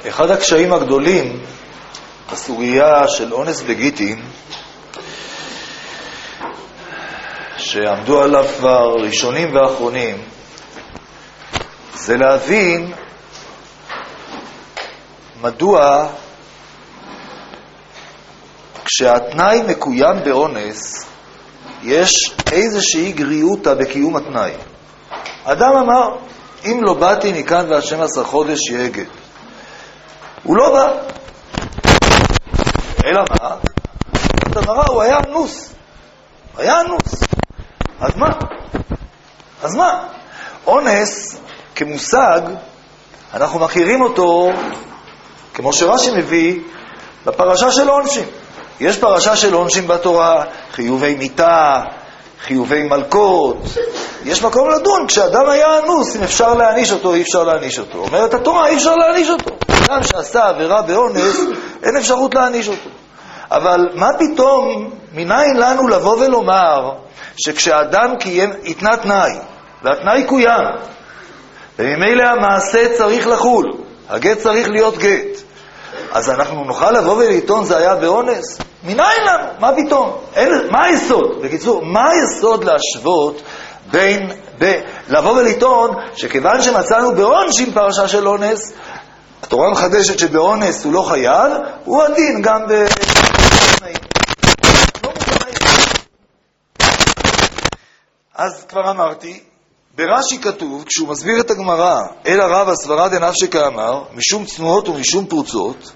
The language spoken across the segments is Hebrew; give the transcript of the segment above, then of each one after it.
אחד הקשיים הגדולים בסוגיה של אונס וגיטין שעמדו עליו כבר ראשונים ואחרונים זה להבין מדוע כשהתנאי מקוים באונס יש איזושהי גריעותה בקיום התנאי. אדם אמר, אם לא באתי מכאן וה12 חודש יהיה גט. הוא לא בא. אלא מה? הוא היה אנוס. היה אנוס. אז מה? אונס כמושג, אנחנו מכירים אותו, כמו שרש"י מביא, בפרשה של עונשין. יש פרשה של עונשין בתורה, חיובי מיתה, חיובי מלכות. יש מקום לדון, כשאדם היה אנוס, אם אפשר להעניש אותו, אי אפשר להעניש אותו. אומרת התורה, אי אפשר להעניש אותו. אדם שעשה עבירה באונס, אין אפשרות להעניש אותו. אבל מה פתאום, מניין לנו לבוא ולומר, שכשאדם התנה תנאי, והתנאי קוים, וממילא המעשה צריך לחול, הגט צריך להיות גט, אז אנחנו נוכל לבוא ולטעון זה היה באונס? מניין לנו? מה פתאום? מה היסוד? בקיצור, מה היסוד להשוות בין, לבוא ולטעון שכיוון שמצאנו בעונשין פרשה של אונס, התורה מחדשת שבאונס הוא לא חייב, הוא הדין גם בתנאים. לא בתנאים. אז כבר אמרתי, ברש"י כתוב, כשהוא מסביר את הגמרא, אל הרב הסברה דנפשי כאמר, משום צנועות ומשום פרוצות,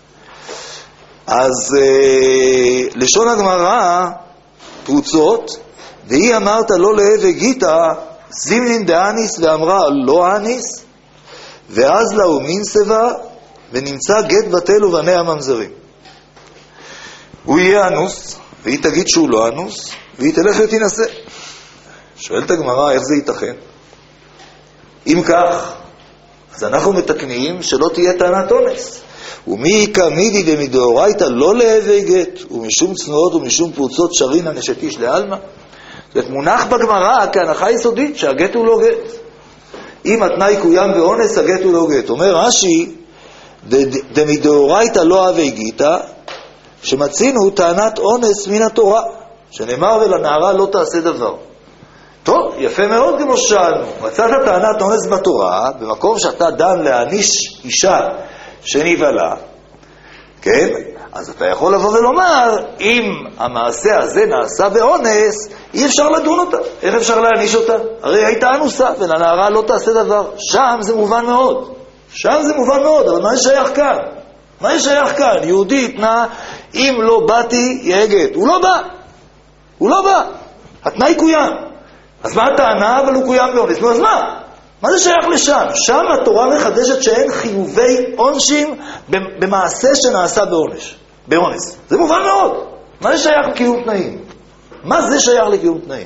אז לשון הגמרא, פרוצות, והיא אמרת לא להב הגיתה, זימנין דאניס ואמרה לא אניס, ואז לה ומין סבה, ונמצא גט בטל ובני הממזרים. הוא יהיה אנוס, והיא תגיד שהוא לא אנוס, והיא תלך ותנסה. שואלת הגמרא, איך זה ייתכן? אם כך, אז אנחנו מתקנים שלא תהיה טענת אונס. ומי כמידי דמדאורייתא לא להווי גט, ומשום צנועות ומשום פרוצות שרין הנשת איש לעלמא. זאת מונח בגמרא כהנחה יסודית שהגט הוא לא גט. אם התנאי קוים באונס, הגט הוא לא גט. אומר רש"י, דמדאורייתא לא הווי גיתא, שמצינו טענת אונס מן התורה, שנאמר ולנערה לא תעשה דבר. טוב, יפה מאוד כמו שאלנו. מצאת טענת אונס בתורה, במקום שאתה דן להעניש אישה שנבעלה, כן? אז אתה יכול לבוא ולומר, אם המעשה הזה נעשה באונס, אי אפשר לדון אותה. איך אפשר להעניש אותה? הרי הייתה אנוסה, ולנערה לא תעשה דבר. שם זה מובן מאוד. שם זה מובן מאוד, אבל מה שייך כאן? מה שייך כאן? יהודי התנה, אם לא באתי, יהיה גט. הוא לא בא. הוא לא בא. התנאי קוים. אז מה הטענה? אבל הוא קוים באונס. נו, אז מה? מה זה שייך לשם? שם התורה מחדשת שאין חיובי עונשים במעשה שנעשה באונס. זה מובן מאוד. מה זה שייך לקיום תנאים? מה זה שייך לקיום תנאים?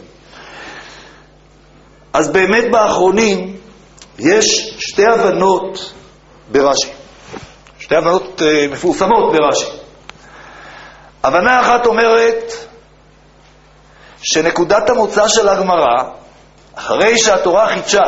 אז באמת באחרונים יש שתי הבנות ברש"י. שתי הבנות מפורסמות ברש"י. הבנה אחת אומרת שנקודת המוצא של הגמרא, אחרי שהתורה חידשה,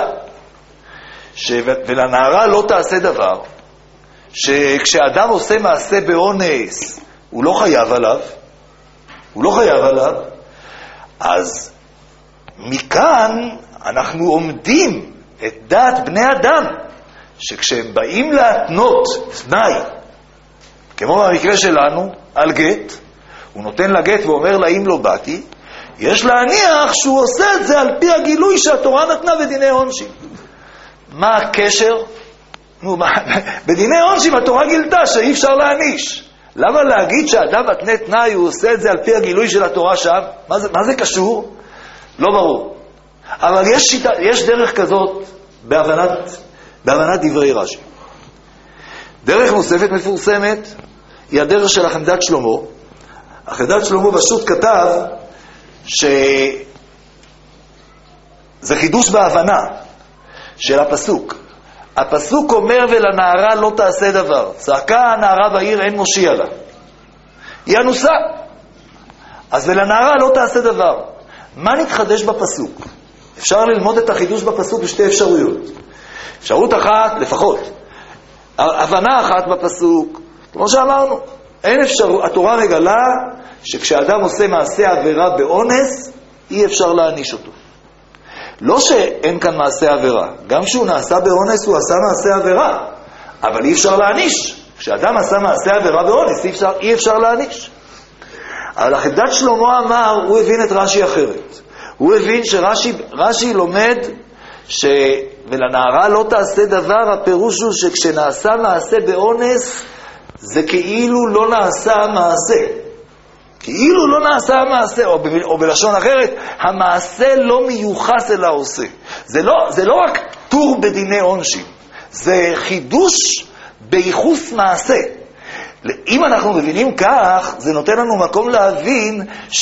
ולנערה לא תעשה דבר, שכשאדם עושה מעשה באונס, הוא לא חייב עליו, אז מכאן אנחנו עומדים את דעת בני אדם, שכשהם באים להתנות תנאי, כמו במקרה שלנו, על גט, הוא נותן לה גט ואומר לה אם לא באתי, יש להניח שהוא עושה את זה על פי הגילוי שהתורה נתנה בדיני עונשין. מה הקשר? בדיני עונשין התורה גילתה שאי אפשר להעניש. למה להגיד שהאדם מתנה תנאי הוא עושה את זה על פי הגילוי של התורה שם? מה זה קשור? לא ברור. אבל יש דרך כזאת בהבנת דברי רש"י. דרך נוספת מפורסמת היא הדרך של החמדת שלמה. החמדת שלמה פשוט כתב שזה חידוש בהבנה של הפסוק. הפסוק אומר ולנערה לא תעשה דבר. צעקה הנערה בעיר אין מושיע לה. היא אנוסה. אז ולנערה לא תעשה דבר. מה נתחדש בפסוק? אפשר ללמוד את החידוש בפסוק בשתי אפשרויות. אפשרות אחת לפחות, הבנה אחת בפסוק, כמו שאמרנו, אין אפשר, התורה מגלה שכשאדם עושה מעשה עבירה באונס, אי אפשר להעניש אותו. לא שאין כאן מעשה עבירה, גם כשהוא נעשה באונס הוא עשה מעשה עבירה, אבל אי אפשר להעניש. כשאדם עשה מעשה עבירה באונס, אי אפשר להעניש. אבל החמדת שלמה אמר, הוא הבין את רש"י אחרת. הוא הבין שרש"י לומד ולנערה לא תעשה דבר, הפירוש הוא שכשנעשה מעשה באונס, זה כאילו לא נעשה מעשה. כאילו לא נעשה מעשה, או בלשון אחרת, המעשה לא מיוחס אל העושה. זה לא רק טור בדיני עונשין, זה חידוש בייחוס מעשה. אם אנחנו מבינים כך, זה נותן לנו מקום להבין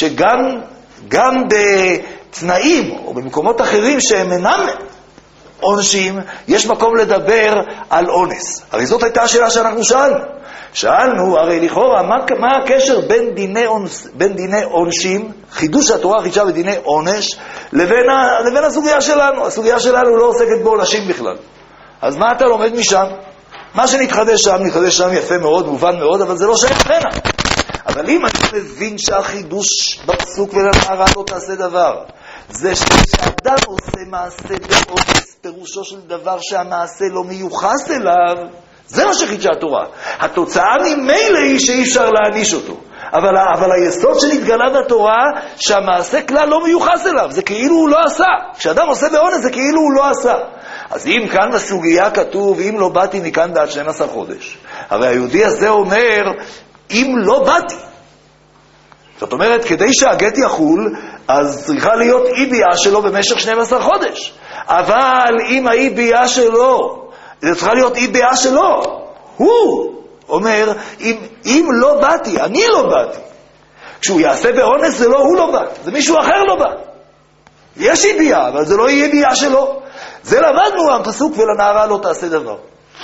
שגם בתנאים או במקומות אחרים שהם אינם עונשים, יש מקום לדבר על אונס. הרי זאת הייתה השאלה שאנחנו שאלנו, הרי לכאורה, מה הקשר בין דיני עונשים, חידוש התורה חידשה בדיני עונש, לבין הסוגיה שלנו? הסוגיה שלנו לא עוסקת בעונשים בכלל. אז מה אתה לומד משם? מה שנתחדש שם יפה מאוד, מובן מאוד, אבל זה לא שייך הנה. אבל אם אני מבין שהחידוש בפסוק ולנערה לא תעשה דבר, זה שאדם עושה מעשה באונס, פירושו של דבר שהמעשה לא מיוחס אליו, זה מה שחידשה התורה. התוצאה ממילא היא שאי אפשר להעניש אותו. אבל היסוד שנתגלה בתורה, שהמעשה כלל לא מיוחס אליו, זה כאילו הוא לא עשה. כשאדם עושה באונס זה כאילו הוא לא עשה. אז אם כאן בסוגיה כתוב, אם לא באתי מכאן בעד 12 חודש, הרי היהודי הזה אומר, אם לא באתי. זאת אומרת, כדי שהגט יחול, אז צריכה להיות אי ביאה שלו במשך 12 חודש. אבל אם האי ביאה שלו, זה צריכה להיות אי ביאה שלו. הוא אומר, אם לא באתי, אני לא באתי. כשהוא יעשה באונס זה לא הוא לא בא, זה מישהו אחר לא בא. יש אי ביאה, אבל זה לא יהיה ביאה שלו. זה למדנו הפסוק ולנערה לא תעשה דבר.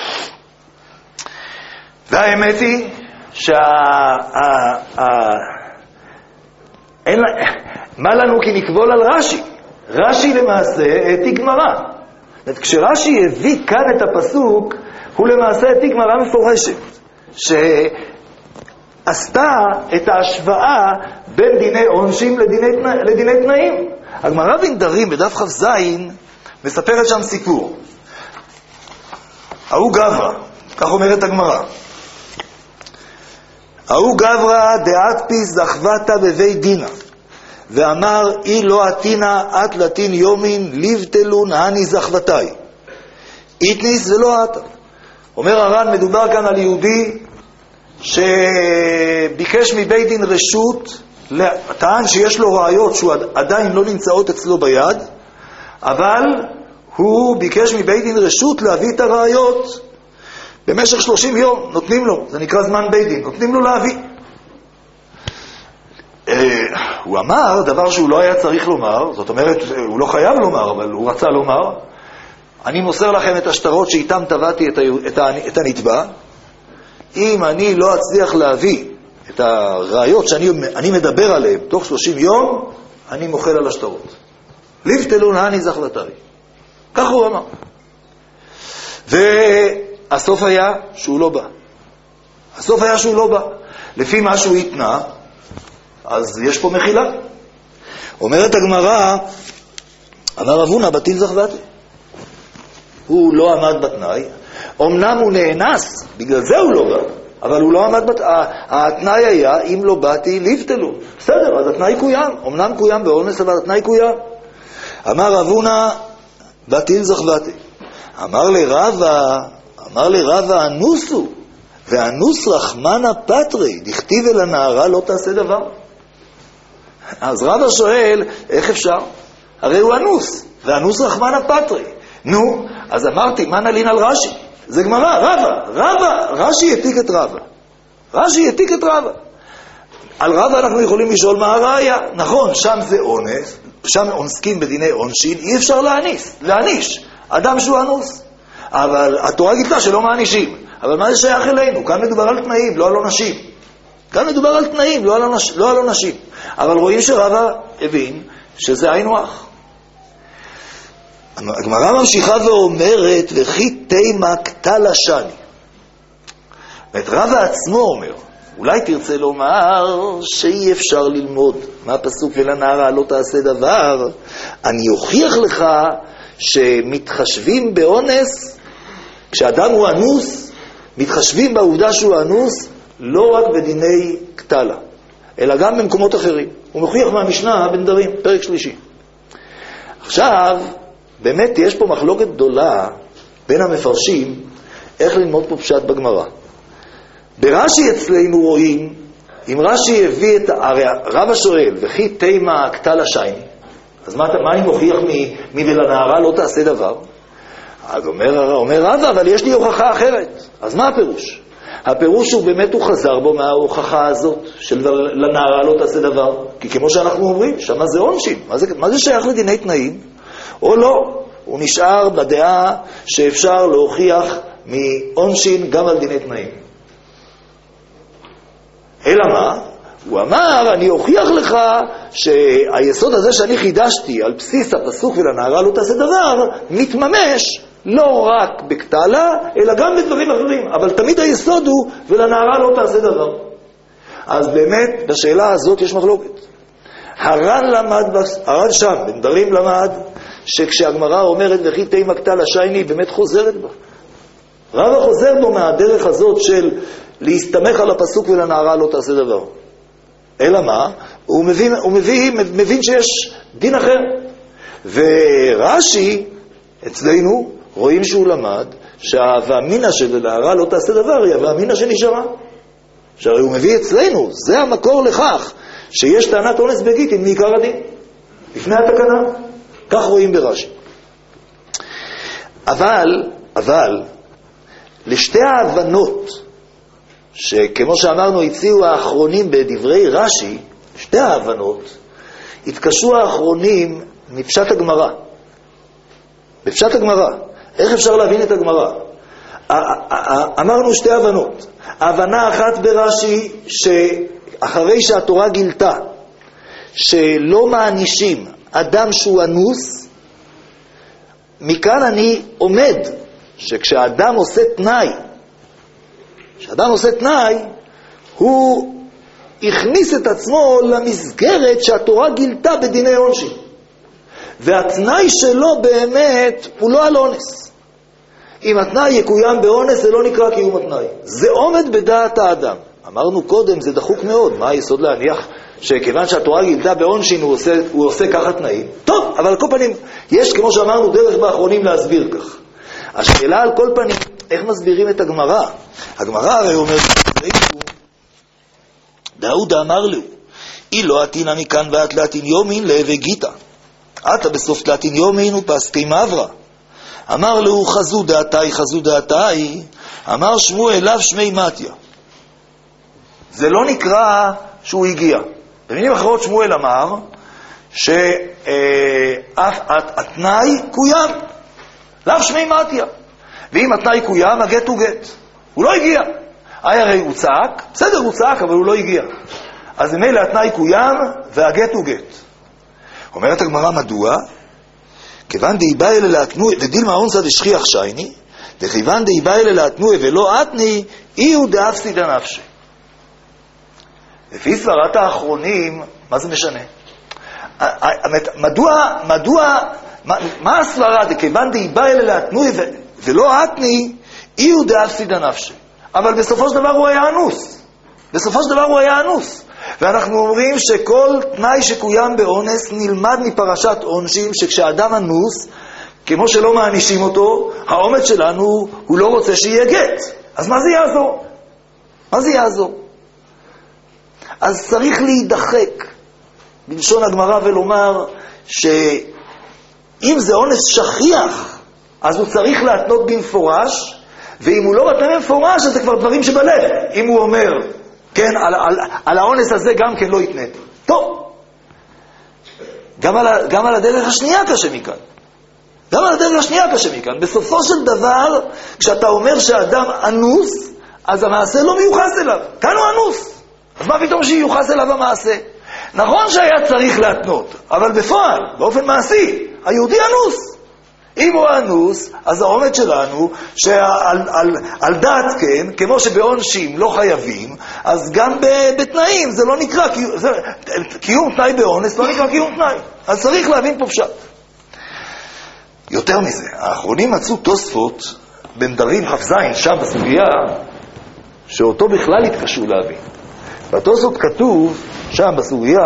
והאמת היא מה לנו כי נקבול על רש"י? רש"י למעשה העתיק גמרא. כשרש"י הביא כאן את הפסוק, הוא למעשה העתיק גמרא מפורשת, שעשתה את ההשוואה בין דיני עונשים לדיני תנאים. הגמרא בנדרים בדף כ"ז מספרת שם סיפור. ההוא גברא, כך אומרת הגמרא, ההוא גברא דעת פיס דחבתה בבית דינה, ואמר אי לא עתינה את לטין יומין לבטלון הני זחבתי איתניס ולא עתה. אומר הר"ן, מדובר כאן על יהודי שביקש מבית דין רשות, טען שיש לו ראיות שהוא עדיין לא נמצאות אצלו ביד, אבל הוא ביקש מבית דין רשות להביא את הראיות במשך 30 יום, נותנים לו, זה נקרא זמן בית דין, נותנים לו להביא. הוא אמר דבר שהוא לא היה צריך לומר, זאת אומרת, הוא לא חייב לומר, אבל הוא רצה לומר, אני מוסר לכם את השטרות שאיתם טבעתי את הנתבע, אם אני לא אצליח להביא את הראיות שאני מדבר עליהן תוך 30 יום, אני מוחל על השטרות. לבטלון הני זחבתי. כך הוא אמר. והסוף היה שהוא לא בא. הסוף היה שהוא לא בא. לפי מה שהוא התנה, אז יש פה מחילה. אומרת הגמרא, אמר רב הונא בטיל זחבתי. הוא לא עמד בתנאי, אמנם הוא נאנס, בגלל זה הוא לא בא, אבל הוא לא עמד התנאי היה, אם לא באתי, לבטלו. בסדר, אז התנאי קוים, אמנם קוים באונס, אבל התנאי קוים. אמר רב הונא בטיל זחבתי. אמר לרבא אנוסו, ואנוס רחמנה פטרי, דכתיב אל הנערה לא תעשה דבר. אז רבא שואל, איך אפשר? הרי הוא אנוס, ואנוס רחמנה פטרי. נו, אז אמרתי, מה נלין על רש"י? זה גמרא, רש"י העתיק את רבא. רש"י העתיק את רבא. על רבא אנחנו יכולים לשאול מה הראיה. נכון, שם זה אונס, שם עוסקים בדיני עונשין, אי אפשר להעניש אדם שהוא אנוס. אבל התורה גידלה שלא מענישים. אבל מה זה שייך אלינו? כאן מדובר על תנאים, לא על עונשים. כאן מדובר על תנאים, לא על עונשים. אבל רואים שרבא הבין שזה היינו הך. הגמרא ממשיכה ואומרת, וכי תימה קטלה שני. את רבא עצמו אומר, אולי תרצה לומר שאי אפשר ללמוד מהפסוק ולנערה לא תעשה דבר, אני אוכיח לך שמתחשבים באונס, כשאדם הוא אנוס, מתחשבים בעובדה שהוא אנוס לא רק בדיני קטלה, אלא גם במקומות אחרים. הוא מוכיח מהמשנה בנדרים, פרק שלישי. עכשיו, באמת יש פה מחלוקת גדולה בין המפרשים איך ללמוד פה פשט בגמרא. ברש"י אצלנו רואים, אם רש"י הביא את, הרי רבא שואל, וכי תימה קטלה שייני, אז מה אני מוכיח ולנערה לא תעשה דבר? אז אומר רבא, אבל יש לי הוכחה אחרת. אז מה הפירוש? הפירוש הוא באמת הוא חזר בו מההוכחה הזאת של לנערה לא תעשה דבר. כי כמו שאנחנו אומרים, שמה זה עונשין. מה זה שייך לדיני תנאים? או לא? הוא נשאר בדעה שאפשר להוכיח מעונשין גם על דיני תנאים. אלא מה? הוא אמר, אני אוכיח לך שהיסוד הזה שאני חידשתי על בסיס הפסוק ולנערה לא תעשה דבר, מתממש לא רק בקטלה, אלא גם בדברים אחרים. אבל תמיד היסוד הוא ולנערה לא תעשה דבר. אז באמת, בשאלה הזאת יש מחלוקת. הר"ן שם, בנדרים למד, שכשהגמרא אומרת וכי תימה קטלה שייני, באמת חוזרת בה. רבא חוזר בו מהדרך הזאת של להסתמך על הפסוק ולנערה לא תעשה דבר. אלא מה? הוא מבין שיש דין אחר. ורש"י, אצלנו, רואים שהוא למד שהאמינא של לנערה לא תעשה דבר היא האמינא שנשארה. שהרי הוא מביא אצלנו, זה המקור לכך שיש טענת אונס בגיטין מעיקר הדין, לפני התקנה. כך רואים ברש"י. אבל, לשתי ההבנות, שכמו שאמרנו הציעו האחרונים בדברי רש"י, שתי ההבנות, התקשו האחרונים מפשט הגמרא. בפשט הגמרא, איך אפשר להבין את הגמרא? אמרנו שתי הבנות. ההבנה אחת ברש"י, שאחרי שהתורה גילתה, שלא מענישים אדם שהוא אנוס, מכאן אני עומד, שכשאדם עושה תנאי, הוא הכניס את עצמו למסגרת שהתורה גילתה בדיני עונשין. והתנאי שלו באמת הוא לא על אונס. אם התנאי יקוים באונס זה לא נקרא קיום התנאי. זה עומד בדעת האדם. אמרנו קודם, זה דחוק מאוד. מה היסוד להניח שכיוון שהתורה גילתה בעונשין הוא עושה ככה תנאים? טוב, אבל על כל פנים, יש כמו שאמרנו דרך באחרונים להסביר כך. השאלה על כל פנים, איך מסבירים את הגמרא? הגמרא הרי אומר, דאוד אמר לו, אי לא עתינה מכאן ואת לעתין יומין להווה גיטה. אתה בסוף לעתין יומין ופסקי מעברה. אמר לו, חזו דעתי, אמר שמואל אליו שמי מתיה. זה לא נקרא שהוא הגיע. במילים אחרות שמואל אמר שהתנאי קוים, לאו שמי מתיה. ואם התנאי קוים, הגט הוא גט. הוא לא הגיע. הרי הוא צעק, בסדר הוא צעק, אבל הוא לא הגיע. אז ממילא התנאי קוים והגט הוא גט. אומרת הגמרא מדוע? כיוון דאיבא אלה להתנוי, ודילמה אונסא דשכיח שייני, וכיוון דאיבא אלה להתנוי ולא אתני, אי הוא דאפסיד הנפשי. לפי סברת האחרונים, מה זה משנה? מה הסברה? כיוון דאיבא אלה להתנוי ולא אתני, אי הוא דאפסיד הנפשי. אבל בסופו של דבר הוא היה אנוס. ואנחנו אומרים שכל תנאי שקוים באונס נלמד מפרשת עונשין, שכשאדם אנוס, כמו שלא מענישים אותו, העומד שלנו הוא לא רוצה שיהיה גט. אז מה זה יעזור? אז צריך להידחק בלשון הגמרא ולומר שאם זה אונס שכיח, אז הוא צריך להתנות במפורש, ואם הוא לא מתנה במפורש, אז זה כבר דברים שבלב. אם הוא אומר, כן, על האונס הזה גם כן לא יתנתי. טוב. גם על הדרך השנייה קשה מכאן. בסופו של דבר, כשאתה אומר שאדם אנוס, אז המעשה לא מיוחס אליו. כאן הוא אנוס. אז מה פתאום שיוחס אליו המעשה? נכון שהיה צריך להתנות, אבל בפועל, באופן מעשי, היהודי אנוס. אם הוא אנוס, אז העומד שלנו, שעל דעת כן, כמו שבעונשים לא חייבים, אז גם בתנאים זה לא נקרא, קיום תנאי באונס לא נקרא קיום תנאי. אז צריך להבין פה פשט. יותר מזה, האחרונים מצאו תוספות בנדרים חפז שם בסוגיה, שאותו בכלל התקשו להבין. בתוספות כתוב שם בסוגיה,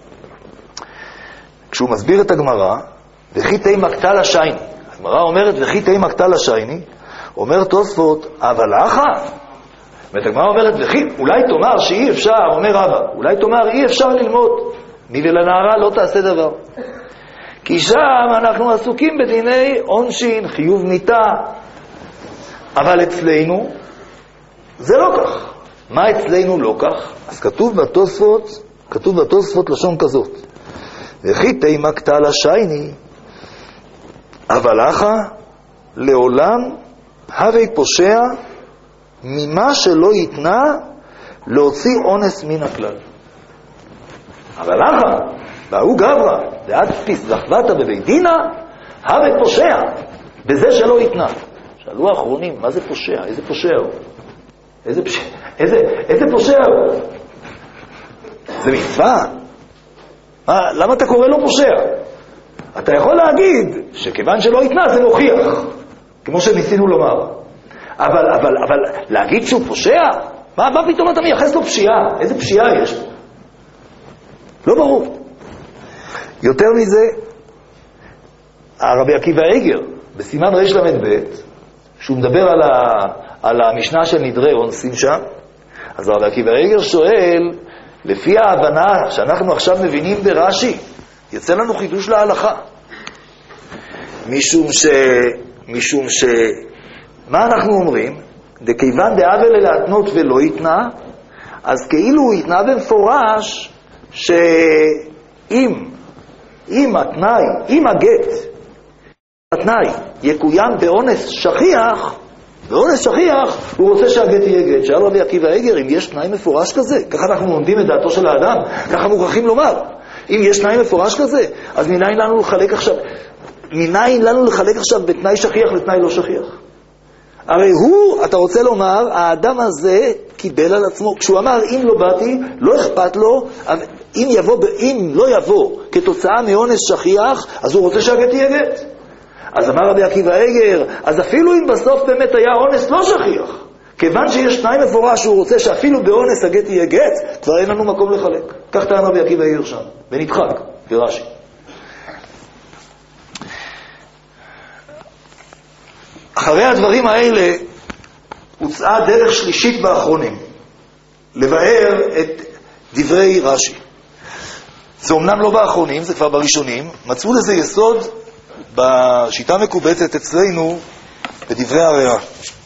כשהוא מסביר את הגמרא, וכי תהי מקטע לשייני. הגמרא אומרת, וכי תהי מקטע לשייני, אומר תוספות, אבל אחא? והגמרא אומרת, וכי, אולי תאמר שאי אפשר, אומר רבא, אולי תאמר אי אפשר ללמוד, מי ולנערה לא תעשה דבר. כי שם אנחנו עסוקים בדיני עונשין, חיוב מיתה, אבל אצלנו זה לא כך. מה אצלנו לא כך? אז כתוב בתוספות לשון כזאת, וכי תהי מקטע לשייני, אבל אחא לעולם הרי פושע ממה שלא יתנה להוציא אונס מן הכלל. אבל אחא, והוא גברא, ועד פיס זכבתה בבית דינה, הרי פושע בזה שלא יתנה. שאלו האחרונים, מה זה פושע? איזה פושע הוא? איזה פושע הוא? זה מצווה? למה אתה קורא לו פושע? אתה יכול להגיד שכיוון שלא יתנה זה מוכיח, כמו שניסינו לומר. אבל להגיד שהוא פושע? מה פתאום אתה מייחס לו פשיעה? איזה פשיעה יש? לא ברור. יותר מזה, הרבי עקיבא איגר, בסימן רש למד ב', שהוא מדבר על המשנה של נדרי אונסים שם, אז הרבי עקיבא איגר שואל, לפי ההבנה שאנחנו עכשיו מבינים ברש"י, יצא לנו חידוש להלכה. משום ש מה אנחנו אומרים? דכיוון דאבל להתנות ולא יתנה, אז כאילו הוא יתנה במפורש שאם התנאי יקוים באונס שכיח, הוא רוצה שהגט יהיה גט. שאל רבי עקיבא איגר, אם יש תנאי מפורש כזה, ככה אנחנו עומדים את דעתו של האדם, ככה מוכרחים לומר. אם יש תנאי מפורש כזה, אז מניין לנו לחלק עכשיו בתנאי שכיח לתנאי לא שכיח? הרי אתה רוצה לומר, האדם הזה קיבל על עצמו, כשהוא אמר, אם לא באתי, לא אכפת לו, אם לא יבוא כתוצאה מאונס שכיח, אז הוא רוצה שהגט יהיה גט. אז אמר רבי עקיבא איגר, אז אפילו אם בסוף באמת היה אונס לא שכיח, כיוון שיש תנאי מפורש שהוא רוצה שאפילו באונס הגט יהיה גט, כבר אין לנו מקום לחלק. כך טען רבי עקיבא איגר שם, ונדחק, ברש"י. אחרי הדברים האלה הוצאה דרך שלישית באחרונים, לבאר את דברי רש"י. זה אומנם לא באחרונים, זה כבר בראשונים, מצאו לזה יסוד בשיטה מקובצת אצלנו בדברי הרי"א.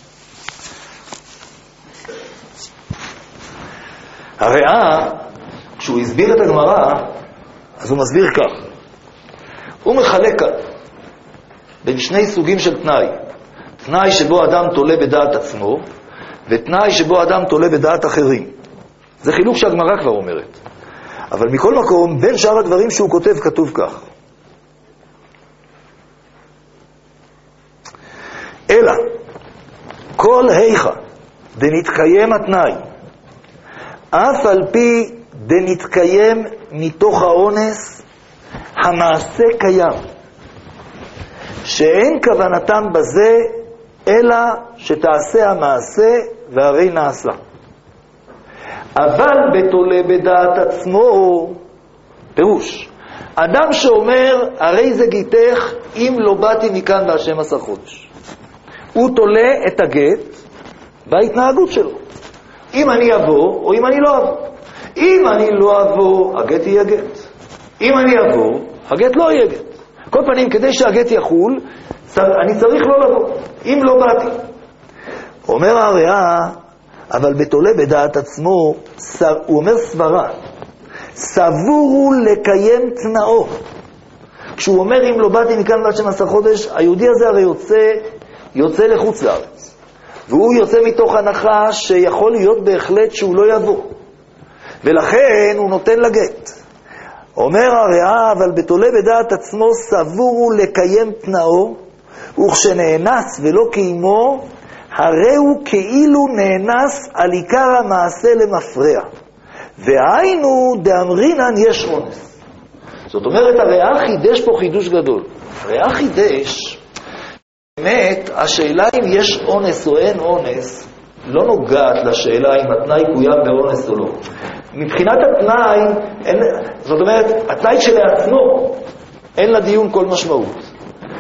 הרי"א, כשהוא הסביר את הגמרא, אז הוא מסביר כך. הוא מחלק בין שני סוגים של תנאי. תנאי שבו אדם תולה בדעת עצמו, ותנאי שבו אדם תולה בדעת אחרים. זה חילוק שהגמרא כבר אומרת. אבל מכל מקום, בין שאר הדברים שהוא כותב, כתוב כך. אלא, כל היכה דנתקיים התנאי, אף על פי דנתקיים מתוך האונס, המעשה קיים, שאין כוונתם בזה, אלא שתעשה המעשה והרי נעשה. אבל בתולה בדעת עצמו, פירוש, אדם שאומר, הרי זה גיתך אם לא באתי מכאן ב12 חודש. הוא תולה את הגט בהתנהגות שלו. אם אני אבוא או אם אני לא אבוא. אם אני לא אבוא, הגט יהיה גט. אם אני אבוא, הגט לא יהיה גט. כל פנים, כדי שהגט יחול, אני צריך לא לבוא. אם לא באתי. אומר הרי"א, אבל בתולה בדעת עצמו, הוא אומר סברה. סבורו לקיים תנאו. כשהוא אומר, אם לא באתי מכאן ב12 חודש, היהודי הזה הרי יוצא לחוץ לארץ. והוא יוצא מתוך הנחה שיכול להיות בהחלט שהוא לא יבוא. ולכן הוא נותן לגט. אומר הרי"א, אבל בתולה בדעת עצמו סבורו לקיים תנאו, וכשנאנס ולא קיימו, הרי הוא כאילו נאנס על עיקר המעשה למפרע. והיינו דאמרינן יש אונס. זאת אומרת, הרעה חידש פה חידוש גדול. הרעה חידש, באמת, השאלה אם יש אונס או אין אונס, לא נוגעת לשאלה אם התנאי קוים באונס או לא. מבחינת התנאי, זאת אומרת, התנאי שלעצמו, אין לדיון כל משמעות.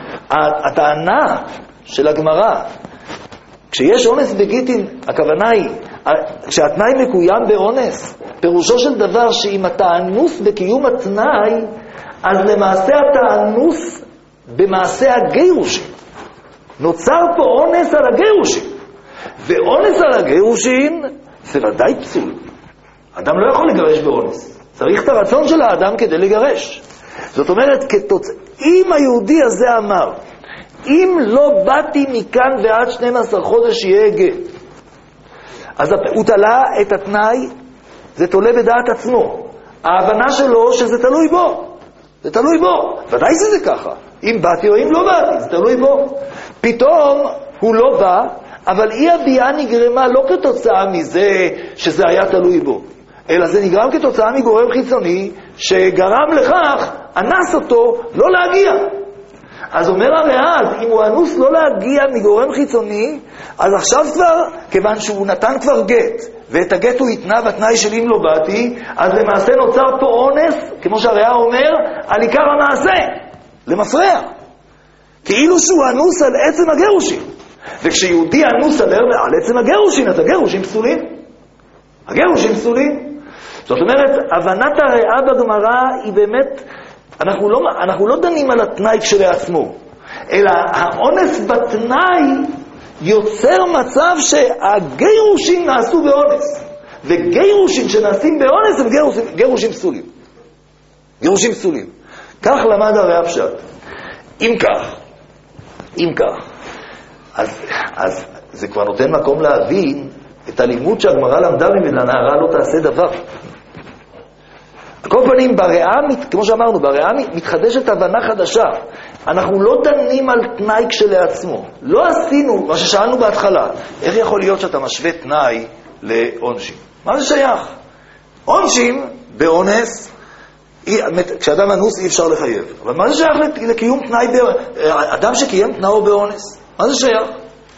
הטענה של הגמרא, כשיש אונס בגיטין, הכוונה היא, כשהתנאי מקוים באונס, פירושו של דבר שאם אתה אנוס בקיום התנאי, אז למעשה אתה אנוס במעשה הגירושין. נוצר פה אונס על הגירושין. ואונס על הגירושין זה ודאי פסול. אדם לא יכול לגרש באונס. צריך את הרצון של האדם כדי לגרש. זאת אומרת, אם היהודי הזה אמר, אם לא באתי מכאן ועד 12 חודש יהיה גט, אז הוא תלה את התנאי, זה תולה בדעת עצמו. ההבנה שלו שזה תלוי בו. זה תלוי בו. ודאי שזה ככה. אם באתי או אם לא באתי, זה תלוי בו. פתאום הוא לא בא, אבל אי הביאה נגרמה לא כתוצאה מזה שזה היה תלוי בו, אלא זה נגרם כתוצאה מגורם חיצוני שגרם לכך, אנס אותו לא להגיע. אז אומר הרעז, אם הוא אנוס לא להגיע מגורם חיצוני, אז עכשיו כבר, כיוון שהוא נתן כבר גט, ואת הגט הוא התנה בתנאי של אם לא באתי, אז למעשה נוצר פה אונס, כמו שהרעז אומר, על עיקר המעשה, למפרע. כאילו שהוא אנוס על עצם הגירושין. וכשיהודי אנוס על עצם הגירושין, אז הגירושין פסולים. הגירושין פסולים. זאת אומרת, הבנת הרעה בגמרא היא באמת, אנחנו לא דנים על התנאי כשלעצמו, אלא האונס בתנאי יוצר מצב שהגירושין נעשו באונס. וגירושין שנעשים באונס הם גירושין פסולים. גירושין פסולים. כך למד הרעה פשט. אם כך, אז זה כבר נותן מקום להבין את הלימוד שהגמרא למדה ממנה, הנערה לא תעשה דבר. על כל פנים, כמו שאמרנו, ברעה מתחדשת הבנה חדשה. אנחנו לא דנים על תנאי כשלעצמו. לא עשינו מה ששאלנו בהתחלה. איך יכול להיות שאתה משווה תנאי לעונשים? מה זה שייך? עונשים באונס, כשאדם אנוס אי אפשר לחייב. אבל מה זה שייך לקיום תנאי, אדם שקיים תנאו באונס? מה זה שייך?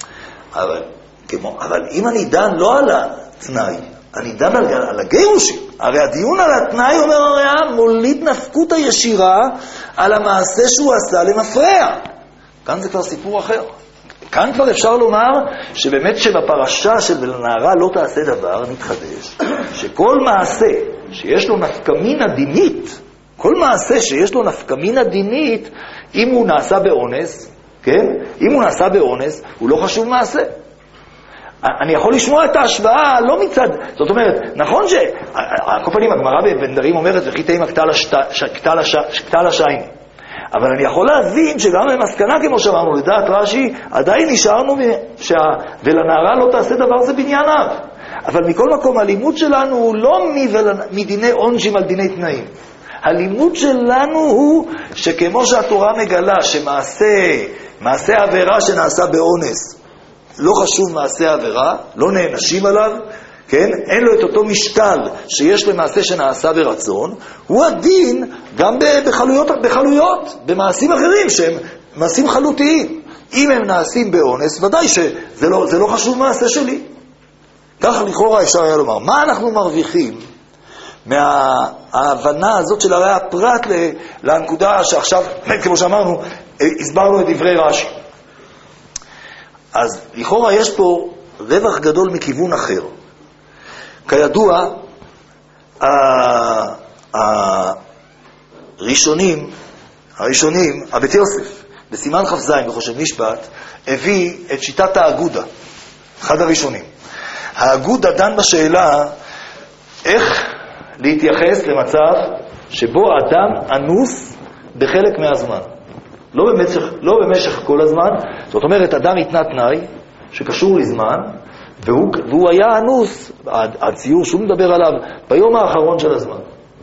אבל אם אני דן לא על התנאי, אני דן על הגירושין. הרי הדיון על התנאי, אומר הרעם, מוליד נפקות הישירה על המעשה שהוא עשה למפרע. כאן זה כבר סיפור אחר. כאן כבר אפשר לומר שבאמת שבפרשה של נערה לא תעשה דבר, נתחדש, שכל מעשה שיש לו נפקמינה דינית, כל מעשה שיש לו נפקמינה דינית, אם הוא נעשה באונס, כן? אם הוא נעשה באונס, הוא לא חשוב מעשה. אני יכול לשמוע את ההשוואה, לא מצד, זאת אומרת, נכון כל פעמים הגמרא בבנדרים אומרת, וכי תאים כתל השייני. אבל אני יכול להבין שגם במסקנה, כמו שאמרנו, לדעת רש"י, עדיין נשארנו, ולנערה לא תעשה דבר זה בנייניו. אבל מכל מקום, הלימוד שלנו הוא לא מדיני עונשין על דיני תנאים. הלימוד שלנו הוא שכמו שהתורה מגלה שמעשה עבירה שנעשה באונס, לא חשוב מעשה עבירה, לא נענשים עליו, כן? אין לו את אותו משקל שיש למעשה שנעשה ברצון, הוא הדין גם בחלויות, במעשים אחרים שהם מעשים חלוטיים. אם הם נעשים באונס, ודאי שזה לא חשוב מעשה שלי. כך לכאורה אפשר היה לומר. מה אנחנו מרוויחים מההבנה הזאת של הרי הפרט לנקודה שעכשיו, כמו שאמרנו, הסברנו את דברי רש"י. אז לכאורה יש פה רווח גדול מכיוון אחר. כידוע, הראשונים, הבית יוסף, בסימן כ"ז בחושב משפט, הביא את שיטת האגודה, אחד הראשונים. האגודה דן בשאלה איך להתייחס למצב שבו אדם אנוס בחלק מהזמן. לא במשך כל הזמן, זאת אומרת, אדם התנה תנאי שקשור לזמן, והוא היה אנוס, הציור שהוא מדבר עליו, ביום האחרון של הזמן.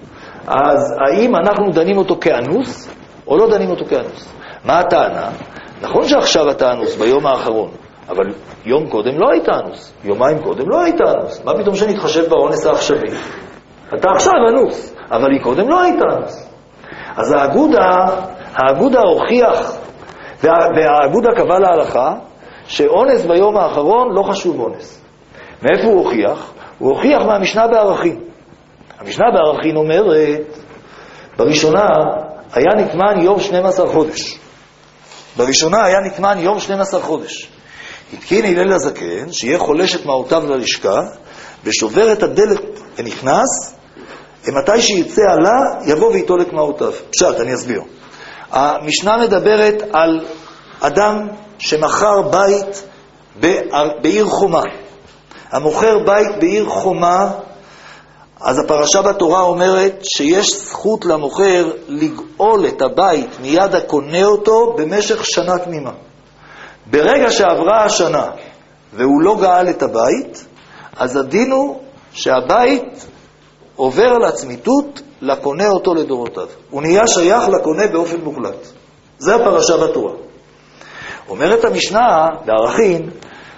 אז האם אנחנו דנים אותו כאנוס, או לא דנים אותו כאנוס? מה הטענה? נכון שעכשיו אתה אנוס ביום האחרון, אבל יום קודם לא היית אנוס, יומיים קודם לא היית אנוס. מה פתאום שנתחשב באונס העכשווי? אתה עכשיו אנוס, אבל היא קודם לא היית אנוס. אז האגודה הוכיח, והאגודה קבע להלכה, שאונס ביום האחרון לא חשוב אונס. מאיפה הוא הוכיח? הוא הוכיח מהמשנה בערכין. המשנה בערכין אומרת, בראשונה היה נטמן יום 12 חודש. בראשונה היה נטמן יום 12 חודש. התקין הלל הזקן, שיהיה חולש את מעותיו ללשכה, ושובר את הדלת ונכנס, ומתי שיצא עלה, יבוא ויטול את מעותיו. פשט, אני אסביר. המשנה מדברת על אדם שמכר בית בעיר חומה. המוכר בית בעיר חומה, אז הפרשה בתורה אומרת שיש זכות למוכר לגאול את הבית מיד הקונה אותו במשך שנה תמימה. ברגע שעברה השנה והוא לא גאל את הבית, אז הדין הוא שהבית עובר על הצמיתות לקונה אותו לדורותיו. הוא נהיה שייך לקונה באופן מוחלט. זה הפרשה בתורה. אומרת המשנה בערכין,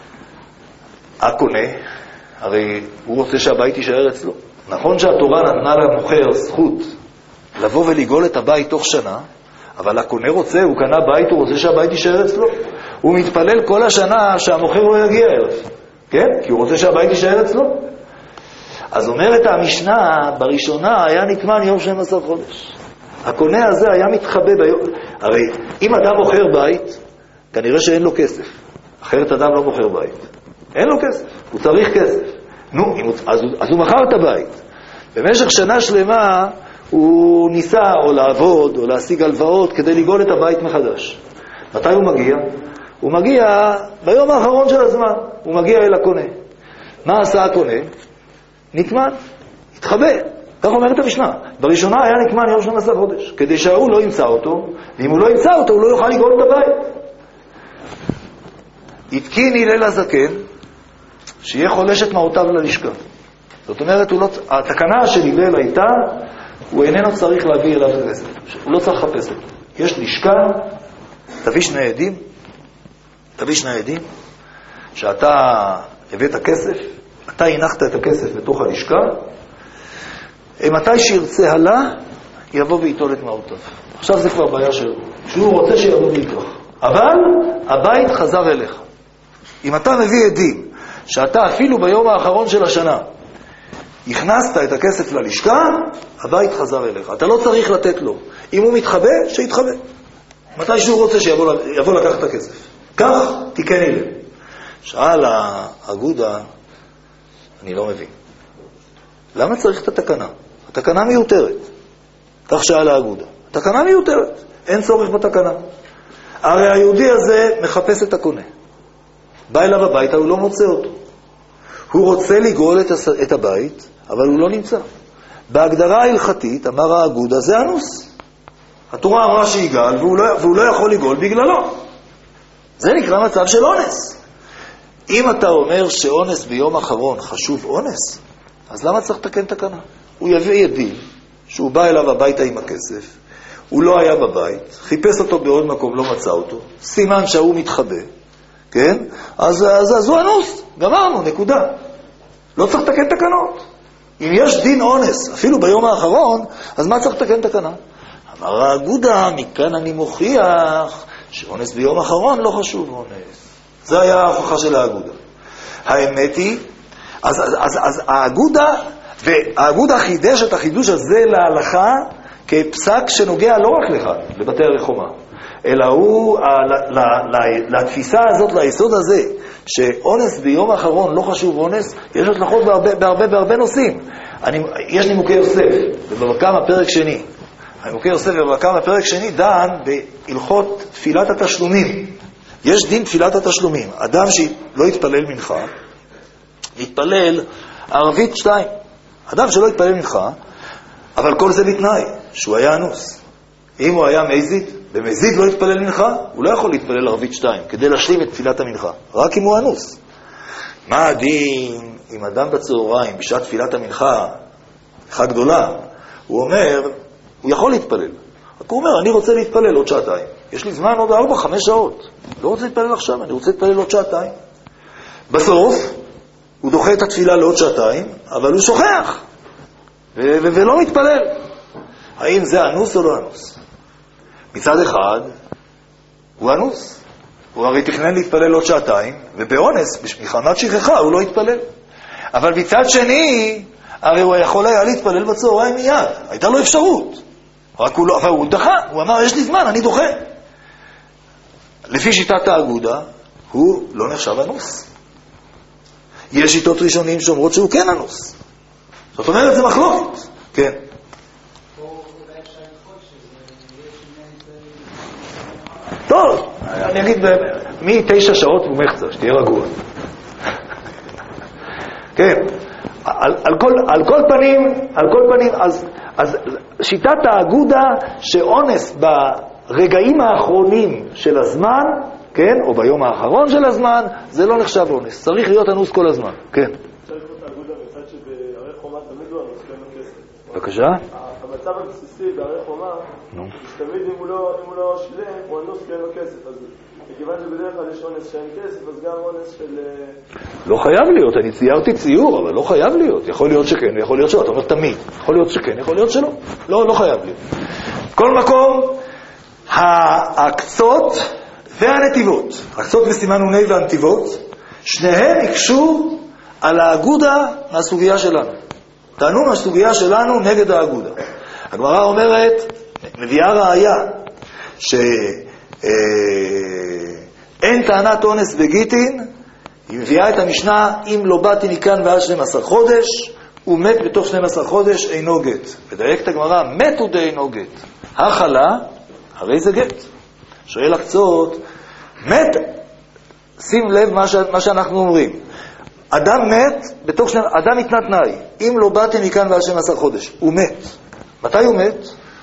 הקונה, הרי הוא רוצה שהבית יישאר אצלו. נכון שהתורה נתנה למוכר זכות לבוא ולגאול את הבית תוך שנה, אבל הקונה רוצה, הוא קנה בית, הוא רוצה שהבית יישאר אצלו. הוא מתפלל כל השנה שהמוכר לא יגיע אליו. כן? כי הוא רוצה שהבית יישאר אצלו. אז אומרת המשנה, בראשונה היה נטמן יום 12 חודש. הקונה הזה היה מתחבא ביום. הרי אם אדם מוכר בית, כנראה שאין לו כסף. אחרת אדם לא מוכר בית. אין לו כסף, הוא צריך כסף. נו, אז הוא מכר את הבית. במשך שנה שלמה הוא ניסה או לעבוד או להשיג הלוואות כדי לגאול את הבית מחדש. מתי הוא מגיע? הוא מגיע ביום האחרון של הזמן. הוא מגיע אל הקונה. מה עשה הקונה? נטמן, התחבא. כך אומרת המשנה. בראשונה היה נטמן יום 12 חודש, כדי שההוא לא ימצא אותו, ואם הוא לא ימצא אותו הוא לא יוכל לגאול את הבית. התקין הלל הזקן, שיהיה חולש את מעותיו ללשכה. זאת אומרת, התקנה של הלל הייתה, הוא איננו צריך להביא אליו את הכסף. הוא לא צריך לחפש אותו. יש לשכה, תביא שני עדים, שאתה הבאת כסף, אתה הנחת את הכסף בתוך הלשכה, מתי שירצה הלה, יבוא ויטול את מעותיו. עכשיו זה כבר בעיה שלו, שהוא רוצה שיבוא ויקרח. אבל הבית חזר אליך. אם אתה מביא עדים, שאתה אפילו ביום האחרון של השנה, הכנסת את הכסף ללשכה, הבית חזר אליך. אתה לא צריך לתת לו. אם הוא מתחבא, שיתחבא. מתי שהוא רוצה שיבוא לקחת את הכסף. כך תיקן הלל. שאל האגודה, אני לא מבין. למה צריך את התקנה? התקנה מיותרת. כך שאל האגודה. התקנה מיותרת. אין צורך בתקנה. הרי היהודי הזה מחפש את הקונה. בא אליו הביתה, הוא לא מוצא אותו. הוא רוצה לגאול את הבית, אבל הוא לא נמצא. בהגדרה ההלכתית, אמר האגודה, זה אנוס. התורה אמרה שיגאל, והוא לא יכול לגאול בגללו. זה נקרא מצב של אונס. אם אתה אומר שאונס ביום אחרון חשוב אונס, אז למה צריך לתקן תקנה? הוא יביא עדים שהוא בא אליו הביתה עם הכסף, הוא לא היה בבית, חיפש אותו בעוד מקום, לא מצא אותו, סימן שהוא מתחבא, כן? אז הוא אנוס, גמרנו, נקודה. לא צריך לתקן תקנות. אם יש דין אונס, אפילו ביום האחרון, אז מה צריך לתקן תקנה? אמר האגודה, מכאן אני מוכיח שאונס ביום האחרון לא חשוב אונס. זה היה ההוכחה של האגודה. האמת היא, אז האגודה חידש את החידוש הזה להלכה כפסק שנוגע לא רק לך, לבתי הרחומה, אלא הוא, לתפיסה הזאת, ליסוד הזה, שאונס ביום האחרון לא חשוב אונס, יש השלכות בהרבה נושאים. יש נימוקי יוסף, ובברכם הפרק שני. נימוקי יוסף ובברכם הפרק שני דן בהלכות תפילת התשלומים. יש דין תפילת התשלומים. אדם שלא יתפלל מנחה, יתפלל ערבית 2. אדם שלא יתפלל מנחה, אבל כל זה בתנאי, שהוא היה אנוס. אם הוא היה מזיד, במזיד לא יתפלל מנחה, הוא לא יכול להתפלל ערבית 2, כדי להשלים את תפילת המנחה, רק אם הוא אנוס. מה הדין אם אדם בצהריים, בשעת תפילת המנחה, מנחה גדולה, הוא אומר, הוא יכול להתפלל, רק הוא אומר, אני רוצה להתפלל עוד שעתיים. יש לי זמן עוד 4-5 שעות. לא רוצה להתפלל עכשיו, אני רוצה להתפלל עוד שעתיים. בסוף, הוא דוחה את התפילה לעוד שעתיים, אבל הוא שוכח. ולא מתפלל. האם זה אנוס או לא אנוס? מצד אחד, הוא אנוס. הוא הרי תכנן להתפלל עוד שעתיים, ובאונס, מחמת שכחה, הוא לא התפלל. אבל מצד שני, הרי הוא יכול היה להתפלל בצהריים מיד. הייתה לו אפשרות. רק הוא לא, אבל הוא דחה. הוא אמר, יש לי זמן, אני דוחה. לפי שיטת האגודה, הוא לא נחשב אנוס. יש שיטות ראשונים שאומרות שהוא כן אנוס. זאת אומרת, זה מחלוקת. כן. טוב, אני אגיד, מ9 שעות ומחצה, שתהיה רגוע. כן. על כל פנים, אז שיטת האגודה שאונס ברגעים האחרונים של הזמן, כן, או ביום האחרון של הזמן, זה לא נחשב אונס. צריך להיות אנוס כל הזמן. כן. צריך להיות האגודה מצד שבערי חומה תמיד הוא אנוס, כן, לא כסף. בבקשה? המצב הבסיסי בערי חומה, תמיד אם הוא לא שילם, הוא אנוס כי אין לו כסף. אז מכיוון שבדרך כלל יש אונס שאין כסף, אז גם אונס של... לא חייב להיות, אני ציירתי ציור, אבל לא חייב להיות. יכול להיות שכן, יכול להיות שלא. אתה אומר תמיד. יכול להיות שכן, יכול להיות שלא. לא חייב להיות. כל מקום, הקצות והנתיבות, הקצות וסימן וני והנתיבות, שניהם יקשו על האגודה מהסוגיה שלנו. טענו מהסוגיה שלנו נגד האגודה. הגמרא אומרת, מביאה ראיה, שאין טענת אונס בגיטין, היא מביאה את המשנה, אם לא באתי מכאן ועד 12 חודש, הוא מת בתוך 12 חודש, אינו גט. ודייק את הגמרא, מתו דאינו גט. החלה, הרי זה גט. שואל הקצות, מת, שים לב מה שאנחנו אומרים. אדם מת, אדם התנה תנאי, אם לא באתי מכאן ועד 12 חודש, הוא מת. מתי הוא מת?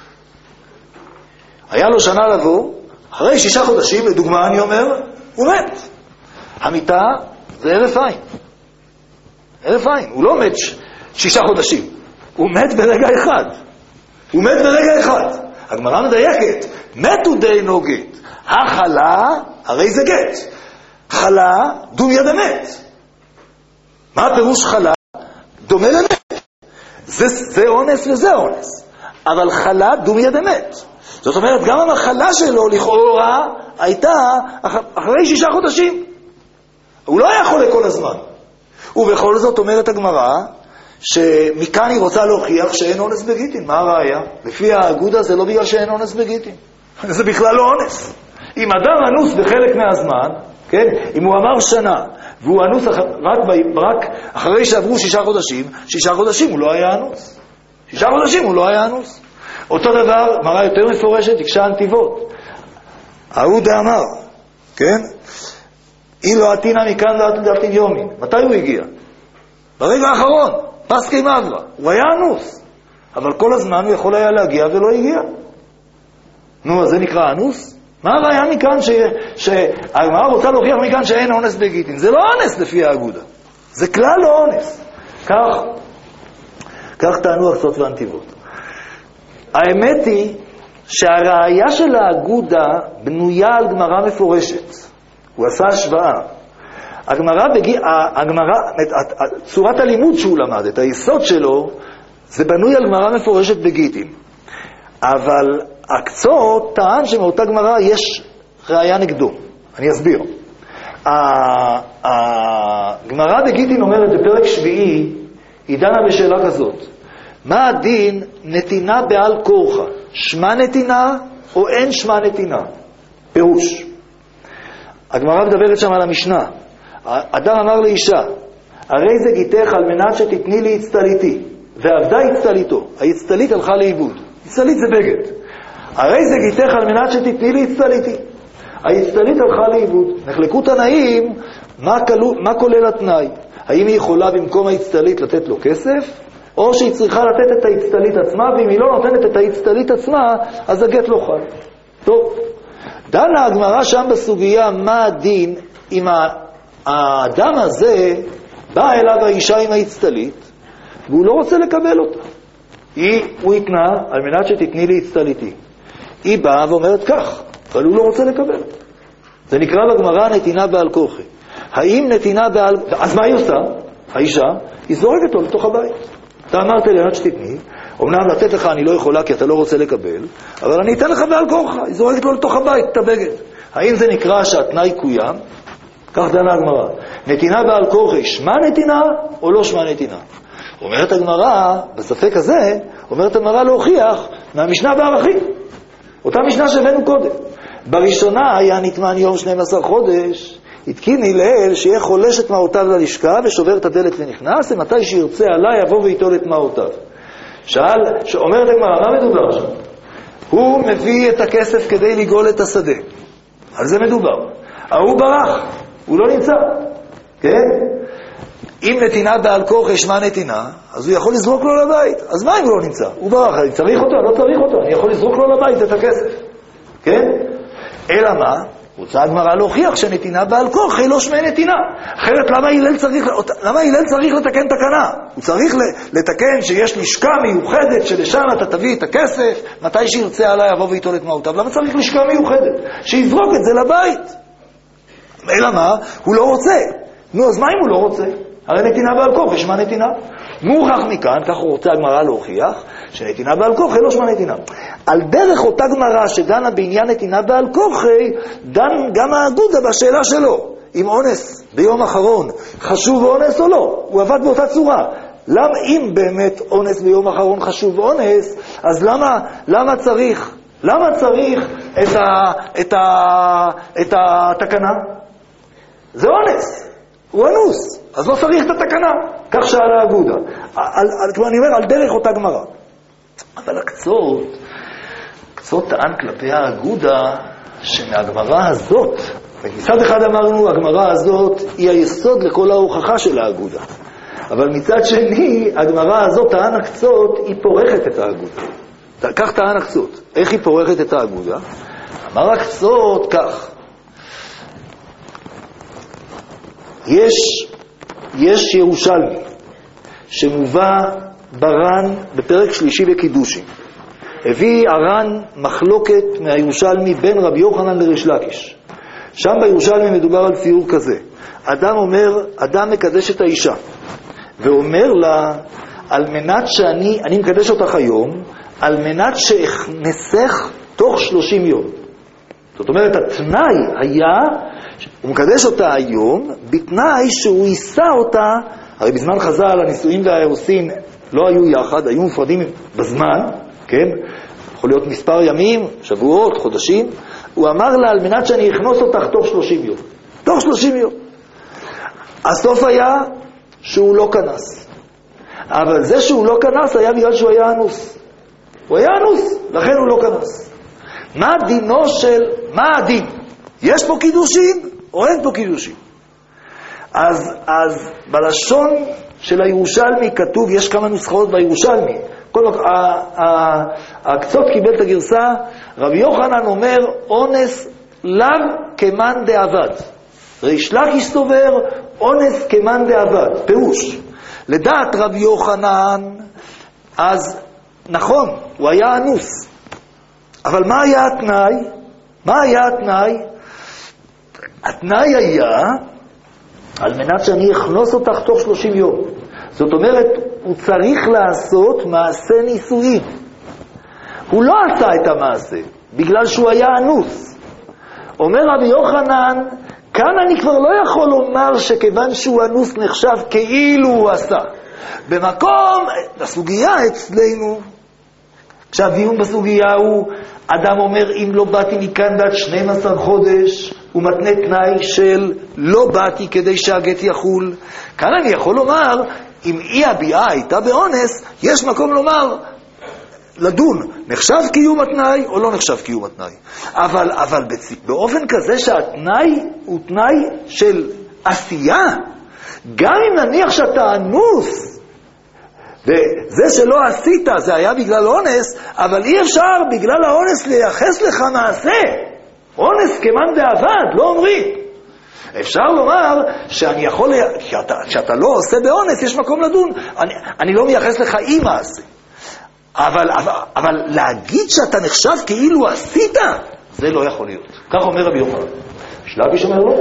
היה לו שנה לבוא, אחרי 6 חודשים, לדוגמה אני אומר, הוא מת. המיטה זה הרף עין. הרף עין, הוא לא מת 6 חודשים, הוא מת ברגע אחד. הוא מת ברגע אחד. הגמרא מדייקת, מתו דאינו גט. החלה, הרי זה גט. חלה, דומיה דמת. מה הפירוש חלה? דומה למת. זה אונס וזה אונס. אבל חלה, דומיה דמת. זאת אומרת, גם המחלה שלו לכאורה הייתה אחרי 6 חודשים. הוא לא היה חולה כל הזמן. ובכל זאת אומרת הגמרא, שמכאן היא רוצה להוכיח שאין אונס בגיטין. מה הראיה? לפי האגודה זה לא בגלל שאין אונס בגיטין. זה בכלל לא אונס. אם אדם אנוס בחלק מהזמן, כן? אם הוא אמר שנה, והוא אנוס רק אחרי שעברו 6 חודשים, 6 חודשים הוא לא היה אנוס. 6 חודשים הוא לא היה אנוס. אותו דבר, מראה יותר מפורשת, הקשה הנתיבות. ההוא דאמר, כן? אילו עתינה מכאן ועד דעתין יומין. מתי הוא הגיע? ברגע האחרון, פסקי מברה. הוא היה אנוס. אבל כל הזמן הוא יכול היה להגיע ולא הגיע. נו, אז זה נקרא אנוס? מה הראיה מכאן שהגמרא רוצה להוכיח מכאן שאין אונס בגיטין? זה לא אונס לפי האגודה. זה כלל לא אונס. כך טענו הקצות והנתיבות. האמת היא שהראיה של האגודה בנויה על גמרא מפורשת. הוא עשה השוואה. צורת הלימוד שהוא למד, את היסוד שלו, זה בנוי על גמרא מפורשת בגיטין. אבל הקצות טען שמאותה גמרא יש ראיה נגדו. אני אסביר. הגמרא בגיטין אומרת בפרק 7, היא דנה בשאלה כזאת. מה הדין נתינה בעל כורחה? שמה נתינה או אין שמה נתינה? פירוש. הגמרא מדברת שם על המשנה. אדם אמר לאישה, הרי זה גיתך על מנת שתתני לי הצטליתי, ועבדה הצטליתו. ההצטלית הלכה לאיבוד. הצטלית זה בגד. הרי זה גיתך על מנת שתתני לי הצטליתי. ההצטלית הלכה לאיבוד. נחלקו תנאים, מה כולל התנאי? האם היא יכולה במקום ההצטלית לתת לו כסף, או שהיא צריכה לתת את ההצטלית עצמה, ואם היא לא נותנת את ההצטלית עצמה, אז הגט לא חל. טוב. דנה הגמרא שם בסוגיה מה הדין אם האדם הזה בא אליו האישה עם ההצטלית והוא לא רוצה לקבל אותה. הוא התנה על מנת שתתני לי הצטליתי. היא באה ואומרת כך, אבל הוא לא רוצה לקבל. זה נקרא בגמרא נתינה בעל כורחי. האם נתינה בעל... אז מה היא עושה? האישה, היא זורקת לו לתוך הבית. אתה אמרת לי, עד שתתני, אמנם לתת לך אני לא יכולה כי אתה לא רוצה לקבל, אבל אני אתן לך בעל כורחה. היא זורקת לו לתוך הבית, את הבגד. האם זה נקרא שהתנאי קוים? כך דנה הגמרא. נתינה בעל כורחי, שמה נתינה או לא שמה נתינה? אומרת הגמרא, בספק הזה, אומרת הגמרא להוכיח מהמשנה בערכים. אותה משנה שהבאנו קודם. בראשונה היה נטמן יום 12 חודש, התקין הלל שיהיה חולש את מעותיו ללשכה ושובר את הדלת ונכנס, ומתי שירצה עליי יבוא ויטול את מעותיו. אומרת הגמרא, מה מדובר שם? הוא מביא את הכסף כדי לגאול את השדה. על זה מדובר. הוא ברח, הוא לא נמצא. כן? אם נתינה בעל כורחי שמה נתינה, אז הוא יכול לזרוק לו לבית. אז מה אם הוא לא נמצא? הוא ברח, אני צריך אותו, לא צריך אותו. אני יכול לזרוק לו לבית את הכסף. כן? אלא מה? רוצה הגמרא להוכיח שנתינה בעל כורחי לא שמה נתינה. אחרת למה הלל צריך לתקן תקנה? הוא צריך לתקן שיש לשכה מיוחדת שלשם אתה תביא את הכסף, מתי שירצה עליי יבוא ויטול את מעותיו. למה צריך לשכה מיוחדת? שיזרוק את זה לבית. אלא מה? הוא לא רוצה. נו, אז מה אם הוא לא רוצה? הרי נתינה בעל כורחי שמה נתינה. מוכח מכאן, כך הוא רוצה הגמרא להוכיח, שנתינה בעל כורחי לא שמה נתינה. על דרך אותה גמרא שדנה בעניין נתינה בעל כורחי, דן גם האגודה בשאלה שלו. אם אונס ביום אחרון חשוב אונס או לא, הוא עבד באותה צורה. אם באמת אונס ביום אחרון חשוב אונס, אז למה צריך את התקנה? זה אונס, הוא אנוס, אז לא צריך את התקנה. כך שאל האגודה. אני אומר על דרך אותה גמרא. אבל קצות טען כלפי האגודה שמהגמרא הזאת, מצד אחד אמרנו, הגמרא הזאת היא היסוד לכל ההוכחה של האגודה. אבל מצד שני, הגמרא הזאת, טען הקצות, היא פורחת את האגודה. כך טען הקצות. איך היא פורחת את האגודה? אמר הקצות כך. יש ירושלמי שמובא ברן בפרק שלישי בקידושין. הביא הר"ן מחלוקת מהירושלמי בין רבי יוחנן לריש לקיש. שם בירושלמי מדובר על ציור כזה. אדם מקדש את האישה, ואומר לה, על מנת אני מקדש אותך היום, על מנת שאכנסך תוך 30 יום. זאת אומרת, התנאי היה, הוא מקדש אותה היום, בתנאי שהוא יישא אותה, הרי בזמן חז"ל הנישואים והאירוסין לא היו יחד, היו מופרדים בזמן, כן? יכול להיות מספר ימים, שבועות, חודשים. הוא אמר לה, על מנת שאני אכנוס אותך תוך 30 יום. תוך 30 יום. הסוף היה שהוא לא כנס. אבל זה שהוא לא כנס היה בגלל שהוא היה אנוס. הוא היה אנוס, לכן הוא לא כנס. מה הדין? יש פה קידושין או אין פה קידושין? אז בלשון של הירושלמי כתוב, יש כמה נוסחאות בירושלמי. הקצות קיבל את הגרסה, רבי יוחנן אומר, אונס לאו כמן דעבד. ריש לקיש סובר, אונס כמן דעבד. פירוש, לדעת רבי יוחנן, אז נכון, הוא היה אנוס. אבל מה היה התנאי? התנאי היה, על מנת שאני אכנוס אותך תוך 30 יום. זאת אומרת, הוא צריך לעשות מעשה נישואין. הוא לא עשה את המעשה, בגלל שהוא היה אנוס. אומר רבי יוחנן, כאן אני כבר לא יכול לומר שכיוון שהוא אנוס נחשב כאילו הוא עשה. במקום, בסוגיה אצלנו, כשהדיון בסוגיה הוא, אדם אומר, אם לא באתי מכאן בעד 12 חודש, הוא מתנה תנאי של לא באתי כדי שהגט יחול. כאן אני יכול לומר, אם אי הביאה הייתה באונס, יש מקום לומר, לדון, נחשב קיום התנאי או לא נחשב קיום התנאי. אבל באופן כזה שהתנאי הוא תנאי של עשייה, גם אם נניח שאתה אנוס, וזה שלא עשית זה היה בגלל אונס, אבל אי אפשר בגלל האונס לייחס לך מעשה. אונס כמן דעבד, לא אומרים. אפשר לומר שאני יכול, כשאתה לא עושה באונס, יש מקום לדון. אני לא מייחס לך אי מעשה. אבל להגיד שאתה נחשב כאילו עשית, זה לא יכול להיות. כך אומר רבי יוחנן. שלביש אומר לו,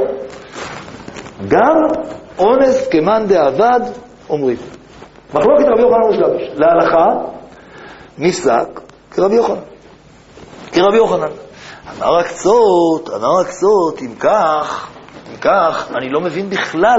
גם אונס כמאן דאבד אומרים. מחלוקת רבי יוחנן ושלביש. להלכה נפסק כרבי יוחנן. כרבי יוחנן. אמר הקצות, אם כך, אני לא מבין בכלל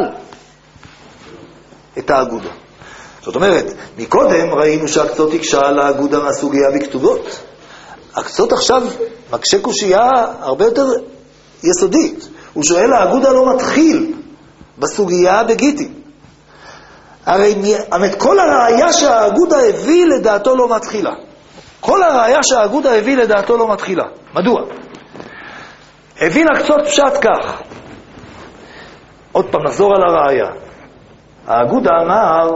את האגודה. זאת אומרת, מקודם ראינו שהקצות הקשה על האגודה מהסוגיה בכתובות. הקצות עכשיו מקשה קושייה הרבה יותר יסודית. הוא שואל, האגודה לא מתחיל בסוגיה בגיטי. הרי כל הראיה שהאגודה הביא לדעתו לא מתחילה. כל הראיה שהאגודה הביא לדעתו לא מתחילה. מדוע? הביא לקצות פשט כך. עוד פעם נחזור על הראיה. האגודה אמר,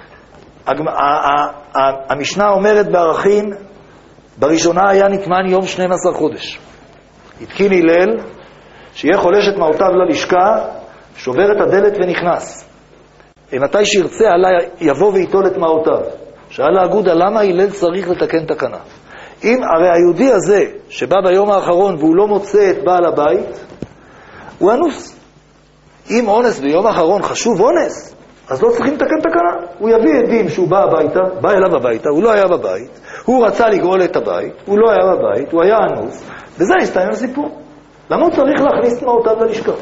המשנה אומרת בערכין, בראשונה היה נטמן יום 12 חודש. התקין הלל, שיהיה חולש את מעותיו ללשכה, שובר את הדלת ונכנס. מתי שירצה עלה יבוא ויטול את מעותיו. שאל האגודה, למה הלל צריך לתקן תקנה? הרי היהודי הזה, שבא ביום האחרון והוא לא מוצא את בעל הבית, הוא אנוס. אם אונס ביום האחרון חשוב אונס, אז לא צריכים לתקן תקנה. הוא יביא עדים שהוא בא אליו הביתה, הוא לא היה בבית, הוא רצה לגאול את הבית, הוא לא היה בבית, הוא היה אנוס, וזה הסתיים הסיפור. למה הוא צריך להכניס את מעותיו ללשכה?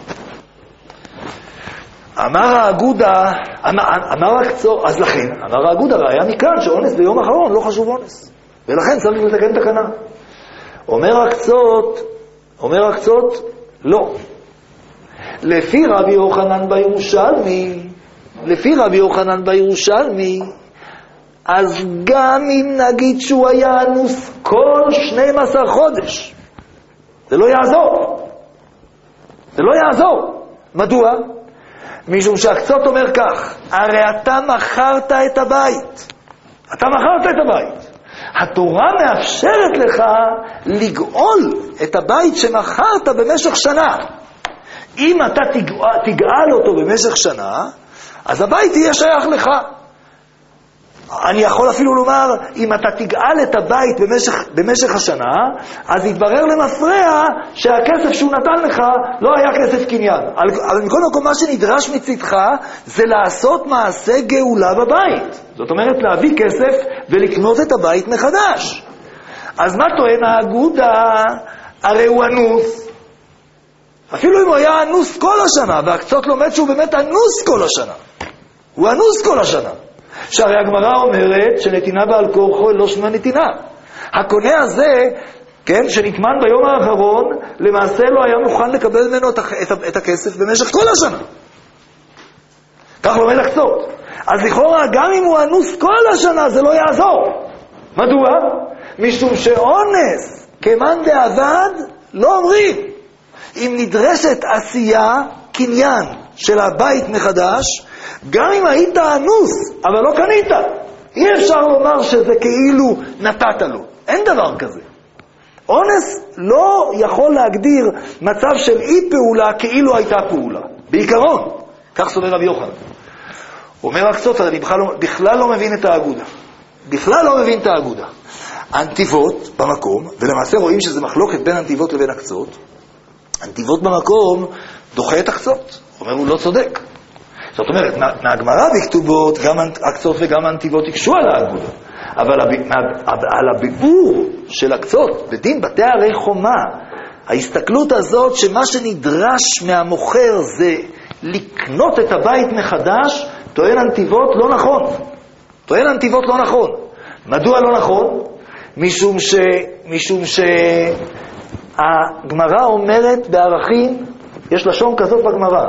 אמר האגודה, אמר הקצור, אז לכן, אמר האגודה, ראיה מכאן שאונס ביום האחרון לא חשוב אונס, ולכן צריך לתקן תקנה. אומר הקצות, לא. לפי רבי יוחנן בירושלמי, אז גם אם נגיד שהוא היה אנוס כל 12 חודש, זה לא יעזור. מדוע? משום שהקצות אומר כך, הרי אתה מכרת את הבית. התורה מאפשרת לך לגאול את הבית שמכרת במשך שנה. אם אתה תגאל אותו במשך שנה, אז הבית יהיה שייך לך. אני יכול אפילו לומר, אם אתה תגאל את הבית במשך השנה, אז יתברר למפרע שהכסף שהוא נתן לך לא היה כסף קניין. אבל מכל מקום מה שנדרש מצדך זה לעשות מעשה גאולה בבית. זאת אומרת להביא כסף ולקנות את הבית מחדש. אז מה טוען האגודה? הרי הוא אנוס. אפילו אם הוא היה אנוס כל השנה, והקצות לומד שהוא באמת אנוס כל השנה. הוא אנוס כל השנה. שהרי הגמרא אומרת שנתינה בעל כורחו לא שמה נתינה. הקונה הזה, כן, שנטמן ביום האחרון, למעשה לא היה מוכן לקבל ממנו את הכסף במשך כל השנה. כך לומד הקצות. אז לכאורה גם אם הוא אנוס כל השנה זה לא יעזור. מדוע? משום שאונס כמאן דאבד לא אומרים. אם נדרשת עשייה, קניין של הבית מחדש, גם אם היית אנוס, אבל לא קנית, אי אפשר לומר שזה כאילו נתת לו. אין דבר כזה. אונס לא יכול להגדיר מצב של אי פעולה כאילו הייתה פעולה. בעיקרון, כך סובר רבי יוחנן. אומר הקצות, אני בכלל לא מבין את האגודה. הנתיבות במקום, ולמעשה רואים שזה מחלוקת בין הנתיבות לבין הקצות, הנתיבות במקום דוחה את הקצות. אומר, הוא לא צודק. זאת אומרת, מהגמרא בכתובות, גם הקצות וגם הנתיבות יקשו על האגודה. אבל על הביאור של הקצות, בדין בתי הרי חומה, ההסתכלות הזאת שמה שנדרש מהמוכר זה לקנות את הבית מחדש, טוען הנתיבות לא נכון. מדוע לא נכון? משום שהגמרא אומרת בערכים, יש לשון כזאת בגמרא,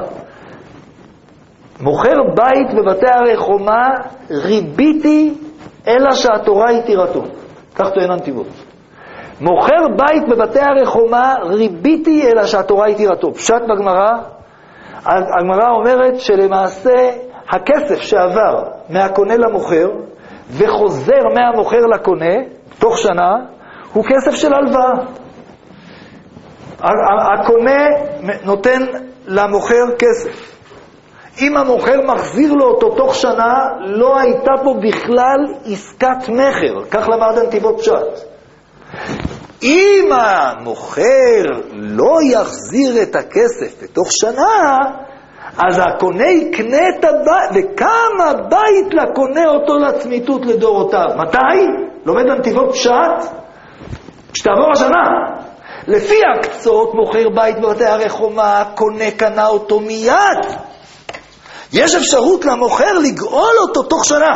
מוכר בית בבתי הרי חומה, ריביתי אלא שהתורה התירתו. כך טוען הנתיבות. מוכר בית בבתי הרי חומה, ריביתי אלא שהתורה התירתו. פשט בגמרא, הגמרא אומרת שלמעשה הכסף שעבר מהקונה למוכר, וחוזר מהמוכר לקונה, תוך שנה, הוא כסף של הלוואה. הקונה נותן למוכר כסף. אם המוכר מחזיר לו אותו תוך שנה, לא הייתה פה בכלל עסקת מחר. כך למד הנתיבות פשט. אם המוכר לא יחזיר את הכסף בתוך שנה, אז הקונה יקנה את הבית, וכמה בית לקונה אותו לצמיתות לדורותיו. מתי? לומד הנתיבות פשט, שתעבור השנה. לפי הקצות, מוכר בית בבתי הרי חומה, קונה קנה אותו מיד. יש אפשרות למוכר לגאול אותו תוך שנה,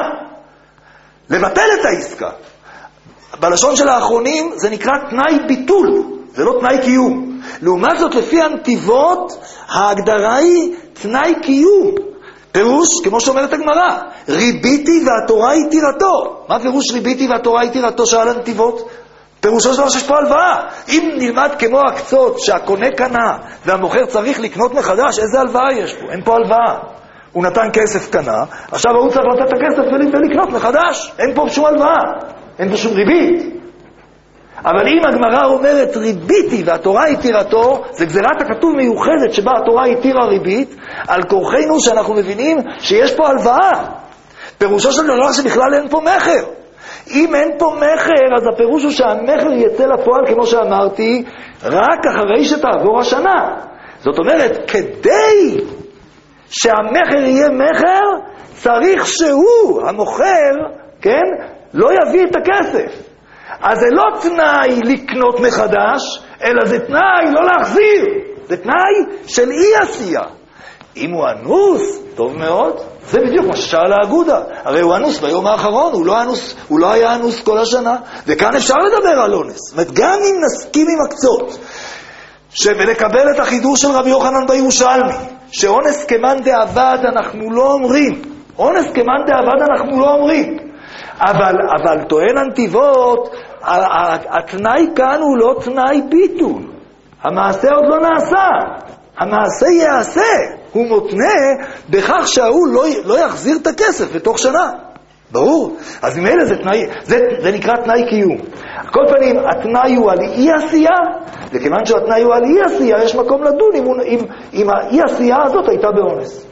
לבטל את העסקה. בלשון של האחרונים זה נקרא תנאי ביטול, זה לא תנאי קיום. לעומת זאת, לפי הנתיבות, ההגדרה היא תנאי קיום. פירוש, כמו שאומרת הגמרא, ריביתי והתורה היא תירתו. מה פירוש ריביתי והתורה היא תירתו? שאל הנתיבות. פירושו של דבר שיש פה הלוואה. אם נלמד כמו הקצות שהקונה קנה והמוכר צריך לקנות מחדש, איזה הלוואה יש פה? אין פה הלוואה. הוא נתן כסף קנה, עכשיו הוא צריך לתת את הכסף ולקנות מחדש. אין פה שום הלוואה, אין פה שום ריבית. אבל אם הגמרא אומרת ריביתי והתורה היא תירתו, זה גזירת הכתוב מיוחדת שבה התורה היא תירה ריבית, על כורחנו שאנחנו מבינים שיש פה הלוואה. פירושו של דבר שבכלל אין פה מחר. אם אין פה מחר, אז הפירוש הוא שהמחר יצא לפועל, כמו שאמרתי, רק אחרי שתעבור השנה. זאת אומרת, כדי שהמחר יהיה מחר, צריך שהוא, המוכר, כן, לא יביא את הכסף. אז זה לא תנאי לקנות מחדש, אלא זה תנאי לא להחזיר. זה תנאי של אי עשייה. אם הוא אנוס, טוב מאוד, זה בדיוק מה ששאל האגודה. הרי הוא אנוס ביום האחרון, הוא לא היה אנוס כל השנה. וכאן אפשר לדבר על אונס. זאת אומרת, גם אם נסכים עם הקצות, ולקבל את החידוש של רבי יוחנן בירושלמי, שאונס כמן דאבד אנחנו לא אומרים. אונס כמן דאבד אנחנו לא אומרים. אבל טוען הנתיבות, התנאי כאן הוא לא תנאי ביטול. המעשה עוד לא נעשה. המעשה יעשה. הוא מותנה בכך שההוא לא יחזיר את הכסף בתוך שנה. ברור? אז ממילא זה נקרא תנאי קיום. על כל פנים, התנאי הוא על אי עשייה, וכיוון שהתנאי הוא על אי עשייה, יש מקום לדון אם האי עשייה הזאת הייתה באונס.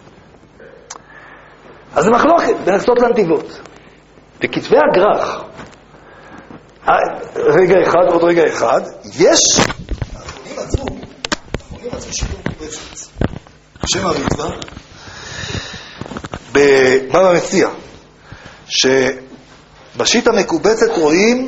אז זה מחלוקת בין הקצות לנתיבות. בכתבי הגר"ח, רגע אחד, עוד רגע אחד, יש, האחרונים עצמו שיטור מקובצת. שם הריטב"א, בבבא מציעא, שבשיטה מקובצת רואים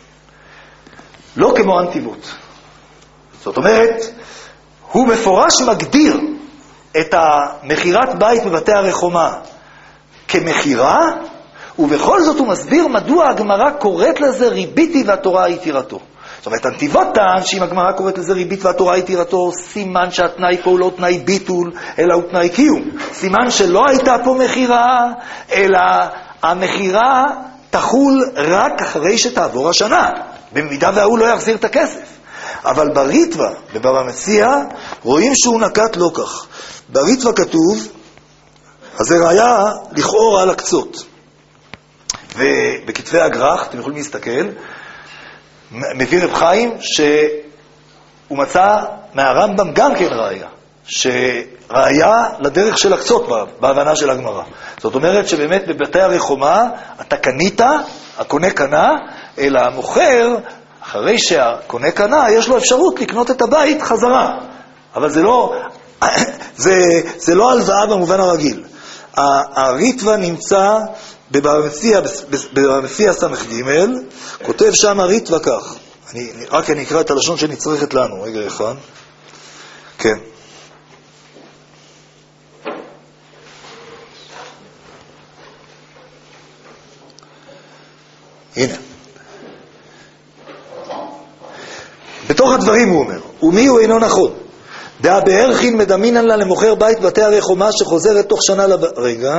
לא כמו הנתיבות. זאת אומרת, הוא מפורש מגדיר את המחירת בית בבתי הרי חומה כמחירה, ובכל זאת הוא מסביר מדוע הגמרא קוראת לזה ריביתי והתורה היא תירתו. זאת אומרת, הנתיבות טען שאם הגמרא קוראת לזה ריבית והתורה היא תירתו, סימן שהתנאי פה הוא לא תנאי ביטול, אלא הוא תנאי קיום. סימן שלא הייתה פה מחירה, אלא המחירה תחול רק אחרי שתעבור השנה, במידה והוא לא יחזיר את הכסף. אבל בריטב"א, בבבא מציעא, רואים שהוא נקט לא כך. בריטב"א כתוב, אז זה ראיה לכאורה על הקצות. ובכתבי הגר"ח, אתם יכולים להסתכל, מביא רב חיים שהוא מצא מהרמב"ם גם כן ראיה, שראיה לדרך של הקצות בהבנה של הגמרא. זאת אומרת שבאמת בבתי הרי חומה אתה קנית, הקונה קנה, אלא המוכר, אחרי שהקונה קנה, יש לו אפשרות לקנות את הבית חזרה. אבל זה לא הלוואה במובן הרגיל. הריטב"א נמצא בבבא מציעא ס"ג, כותב שם הריטב"א כך. רק אני אקרא את הלשון שנצרכת לנו, רגע אחד. כן. הנה. בתוך הדברים הוא אומר, ומי הוא אינו נכון? דעה בערכין מדמינן לה למוכר בית בתי הרי חומה שחוזרת תוך שנה רגע.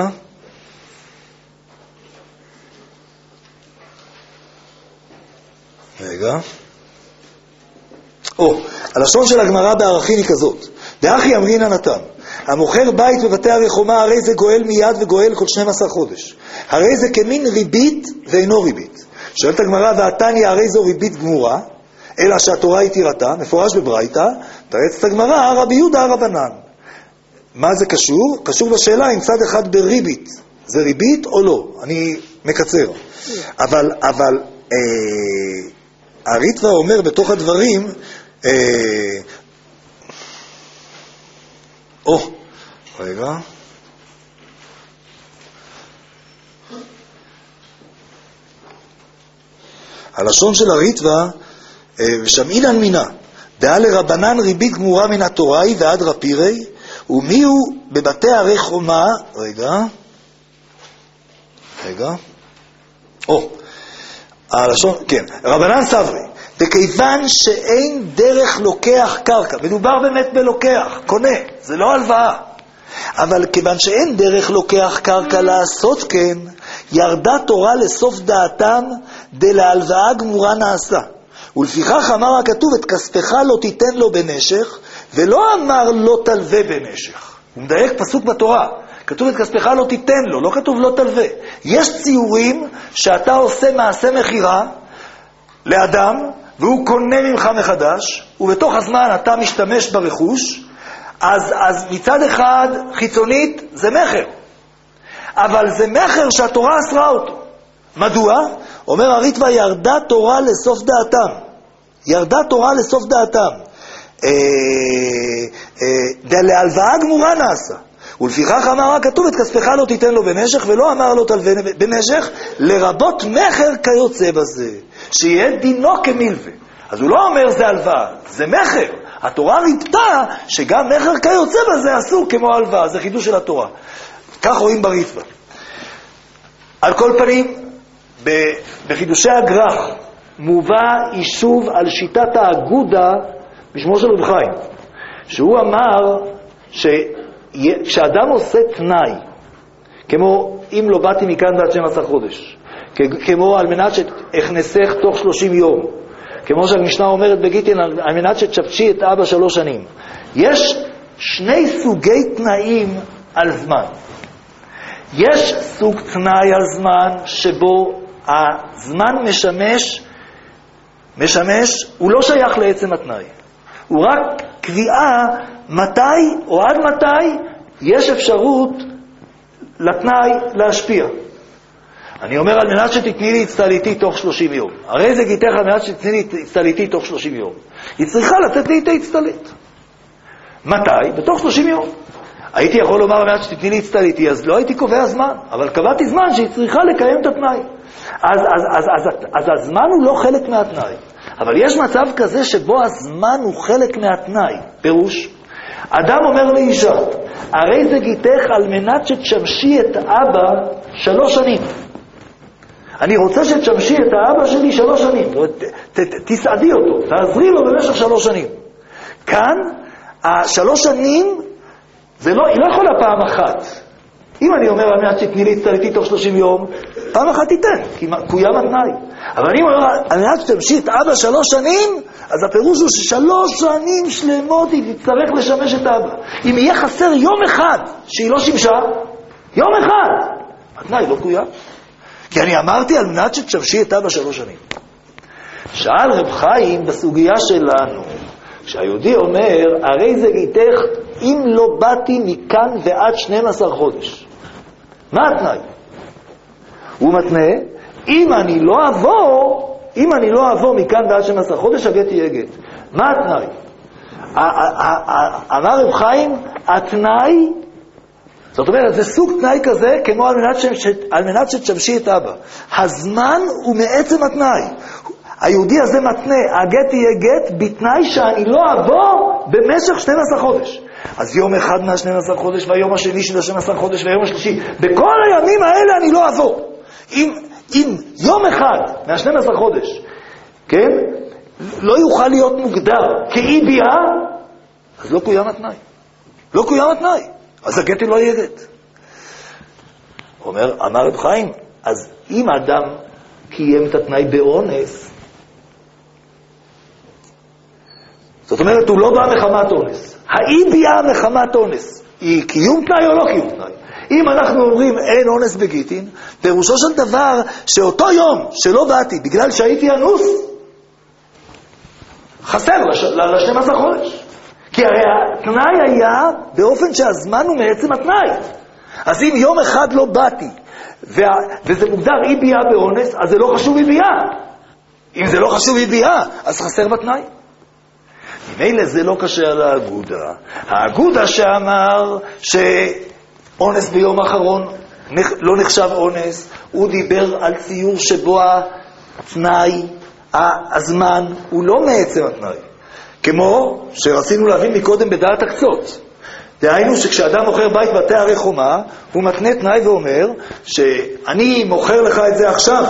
הלשון של הגמרא בערכין היא כזאת. דאחי אמרינן נתן. המוכר בית בבתי הרי חומה הרי זה גואל מיד וגואל כל 12 חודש. הרי זה כמין ריבית ואינו ריבית. שואלת הגמרא, והתניא הרי זו ריבית גמורה, אלא שהתורה היא תירתה, מפורש בברייתא, תרצת הגמרא, רבי יהודה רבנן. מה זה קשור? קשור בשאלה אם צד אחד בריבית. זה ריבית או לא? אני מקצר. אבל הריטב"א אומר בתוך הדברים, רגע. הלשון של הריטב"א, ושמעינן מינה, דעה לרבנן ריבית גמורה מן התוראי ועד רפירי, ומי הוא בבתי הרי חומה, הלשון, כן, רבנן סברי, וכיוון שאין דרך לוקח קרקע, מדובר באמת בלוקח, קונה, זה לא הלוואה, אבל כיוון שאין דרך לוקח קרקע לעשות כן, ירדה תורה לסוף דעתם דלהלוואה גמורה נעשה. ולפיכך אמר הכתוב, את כספך לא תיתן לו בנשך, ולא אמר לא תלווה בנשך. הוא מדייק פסוק בתורה. כתוב את כספך לא תיתן לו, לא כתוב לא תלווה. יש ציורים שאתה עושה מעשה מחירה לאדם, והוא קונה ממך מחדש, ובתוך הזמן אתה משתמש ברכוש, אז מצד אחד חיצונית זה מחר. אבל זה מחר שהתורה אסרה אותו. מדוע? אומר הריטב"א, ירדה תורה לסוף דעתם. ירדה תורה לסוף דעתם. להלוואה גמורה נעשה. ולפיכך אמר הכתוב, את כספך לא תיתן לו בנשך, ולא אמר לו תלווה בנשך, לרבות מחר כיוצא בזה. שיהיה דינו כמלווה. אז הוא לא אומר זה הלוואה, זה מחר. התורה ריבתה שגם מחר כיוצא בזה אסור כמו הלוואה. זה חידוש של התורה. כך רואים בריטב"א. על כל פנים, בחידושי הגר"ח מובא יישוב על שיטת האגודה בשמו של רב חיים, שהוא אמר שכשאדם עושה תנאי, כמו אם לא באתי מכאן ועד 12 חודש, כמו על מנת שהכנסך תוך 30 יום, כמו שהמשנה אומרת בגיטין, על מנת שתשבשי את אבא 3 שנים. יש שני סוגי תנאים על זמן. יש סוג תנאי על זמן שבו הזמן משמש, הוא לא שייך לעצם התנאי. הוא רק קביעה מתי או עד מתי יש אפשרות לתנאי להשפיע. אני אומר על מנת שתתני לי הצטליתי תוך 30 יום. הרי זה גיתך על מנת שתתני לי הצטליתי תוך 30 יום. היא צריכה לתת לי את ההצטלית. מתי? בתוך 30 יום. הייתי יכול לומר על מנת שתתני לי הצטליתי, אז לא הייתי קובע זמן, אבל קבעתי זמן שהיא צריכה לקיים את התנאי. אז הזמן הוא לא חלק מהתנאי. אבל יש מצב כזה שבו הזמן הוא חלק מהתנאי. פירוש, אדם אומר לאישה, הרי זה גיתך על מנת שתשמשי את אבא 3 שנים. אני רוצה שתשמשי את האבא שלי 3 שנים. תסעדי אותו, תעזרי לו במשך 3 שנים. כאן, 3 שנים, היא לא יכולה פעם אחת. אם אני אומר על מנת שתתני לי הצטליתי תוך 30 יום, פעם אחת תיתן, כי קוים התנאי. אבל אני אומר על מנת שתמשי את אבא 3 שנים, אז הפירוש הוא ש3 שנים שלמות היא תצטרך לשמש את אבא. אם יהיה חסר יום אחד שהיא לא שימשה, יום אחד, התנאי לא קוים. כי אני אמרתי על מנת שתשמשי את אבא 3 שנים. שאל רב חיים בסוגיה שלנו, כשהיהודי אומר, הרי זה גיתך אם לא באתי מכאן ועד 12 חודש. מה התנאי? הוא מתנה, אם אני לא אבוא מכאן ועד 12 חודש, הגט יהיה גט. מה התנאי? אמר רב חיים, התנאי, זאת אומרת, זה סוג תנאי כזה, כמו על מנת שתשמשי את אבא. הזמן הוא מעצם התנאי. היהודי הזה מתנה, הגט יהיה גט, בתנאי שאני לא אבוא במשך 12 חודש. אז יום אחד מה-12 חודש, והיום השני של 12 חודש, והיום השלישי. בכל הימים האלה אני לא אבוא. אם יום אחד מה-12 חודש, כן, לא יוכל להיות מוגדר כאי ביאה, אז לא קוים התנאי. לא קוים התנאי. אז הגט לא יהיה גט. אמר רב חיים, אז אם האדם קיים את התנאי באונס, זאת אומרת, הוא לא בא מחמת אונס. האי ביאה מחמת אונס היא קיום תנאי או לא קיום תנאי? אם אנחנו אומרים אין אונס בגיטין, פירושו של דבר שאותו יום שלא באתי בגלל שהייתי אנוס, חסר ל-12 חודש. כי הרי התנאי היה באופן שהזמן הוא מעצם התנאי. אז אם יום אחד לא באתי, וזה מוגדר אי ביאה באונס, אז זה לא חשוב אי ביאה. אם זה לא חשוב אי ביאה, אז חסר בתנאי. ממילא זה לא קשה על האגודה. האגודה שאמר שאונס ביום האחרון לא נחשב אונס, הוא דיבר על ציור שבו התנאי, הזמן, הוא לא מעצם התנאי. כמו שרצינו להבין מקודם בדעת הקצות. דהיינו שכשאדם מוכר בית בתי הרי חומה, הוא מתנה תנאי ואומר שאני מוכר לך את זה עכשיו,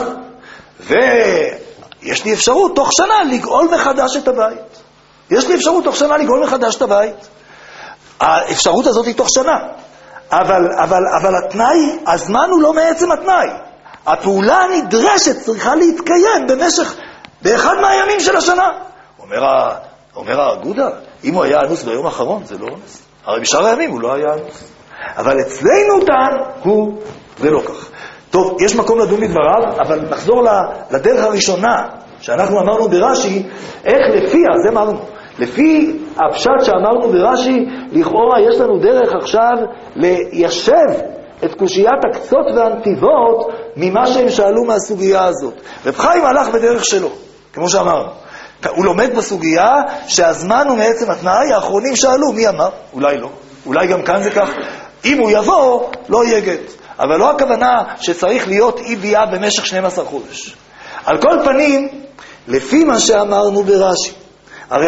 ויש לי אפשרות תוך שנה לגאול מחדש את הבית. יש לי אפשרות תוך שנה לגאול מחדש את הבית. האפשרות הזאת היא תוך שנה. אבל התנאי, הזמן הוא לא מעצם התנאי. הפעולה הנדרשת צריכה להתקיים באחד מהימים של השנה. אומר האגודה, אם הוא היה אנוס ביום האחרון, זה לא אונס. הרי בשאר הימים הוא לא היה אנוס. אבל אצלנו טען זה לא כך. טוב, יש מקום לדון מדבריו, אבל נחזור לדרך הראשונה, שאנחנו אמרנו ברש"י, איך לפיה, זה אמרנו, לפי הפשט שאמרנו ברש"י, לכאורה יש לנו דרך עכשיו ליישב את קושיית הקצות והנתיבות ממה שהם שאלו מהסוגיה הזאת. רב חיים הלך בדרך שלו, כמו שאמרנו. הוא לומד בסוגיה שהזמן הוא מעצם התנאי. האחרונים שאלו, מי אמר? אולי לא. אולי גם כאן זה כך. אם הוא יבוא, לא יהיה גט. אבל לא הכוונה שצריך להיות אי ביאה במשך 12 חודש. על כל פנים, לפי מה שאמרנו ברש"י, הרי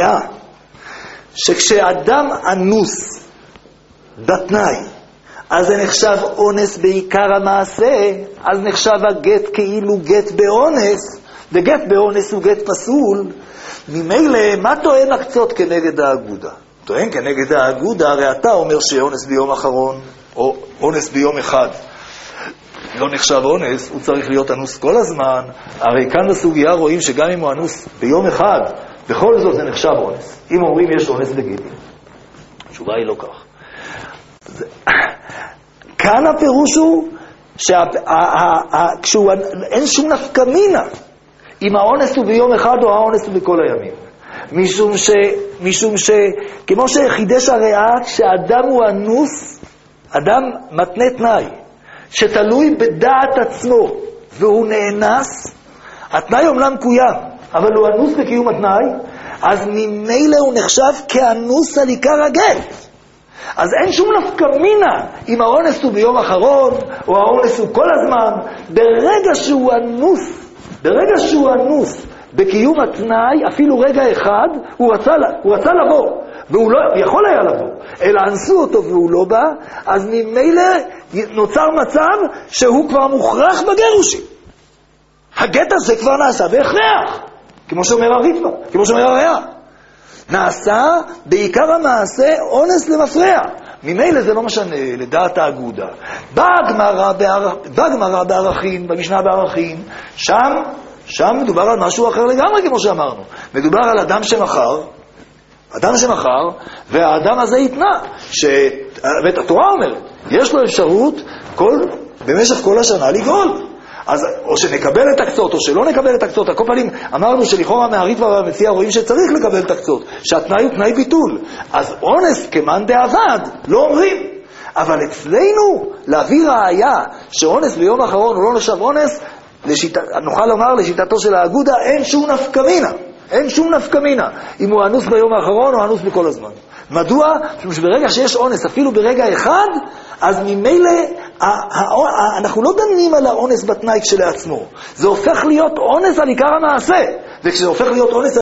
שכשאדם אנוס בתנאי, אז זה נחשב אונס בעיקר המעשה, אז נחשב הגט כאילו גט באונס, וגט באונס הוא גט פסול. ממילא, מה טוען הקצות כנגד האגודה? טוען כנגד האגודה, הרי אתה אומר שאונס ביום אחרון, או אונס ביום אחד, לא נחשב אונס, הוא צריך להיות אנוס כל הזמן. הרי כאן בסוגיה רואים שגם אם הוא אנוס ביום אחד, בכל זאת זה נחשב אונס. אם אומרים יש אונס בגיטין. התשובה היא לא כך. כאן הפירוש הוא אין שום נפקמינה אם האונס הוא ביום אחד או האונס הוא בכל הימים. משום כמו שחידש הריאה, כשאדם הוא אנוס, אדם מתנה תנאי שתלוי בדעת עצמו והוא נאנס, התנאי אומנם קוים, אבל הוא אנוס בקיום התנאי, אז ממילא הוא נחשב כאנוס על עיקר הגט. אז אין שום נפקמינה אם האונס הוא ביום אחרון או האונס הוא כל הזמן. ברגע שהוא אנוס בקיום התנאי, אפילו רגע אחד, הוא רצה לבוא, והוא לא יכול היה לבוא, אלא אנסו אותו והוא לא בא, אז ממילא נוצר מצב שהוא כבר מוכרח בגירושים. הגט הזה כבר נעשה בהכרח, כמו שאומר הריטב"א, כמו שאומר הריאה. נעשה בעיקר המעשה אונס למפרע. ממילא זה לא משנה לדעת האגודה. בגמרא בערכין, במשנה בערכין, שם מדובר על משהו אחר לגמרי, כמו שאמרנו. מדובר על אדם שמחר, והאדם הזה יתנה, ואת התורה אומרת, יש לו אפשרות במשך כל השנה לגאול. אז או שנקבל את הקצות או שלא נקבל את הקצות. על כל פנים אמרנו שלכאורה מהריטב"א והמציע רואים שצריך לקבל את הקצות, שהתנאי הוא תנאי ביטול. אז אונס כמאן דאבד לא אומרים. אבל אצלנו להביא ראיה שאונס ביום האחרון הוא לא נחשב אונס, נוכל לומר לשיטתו של האגודה, אין שום נפקמינה אם הוא אנוס ביום האחרון או אנוס בכל הזמן. מדוע? שברגע שיש אונס אפילו ברגע אחד, אז ממילא אנחנו לא דנים על האונס בתנאי כשלעצמו, זה הופך להיות אונס על עיקר המעשה, וכשזה הופך להיות אונס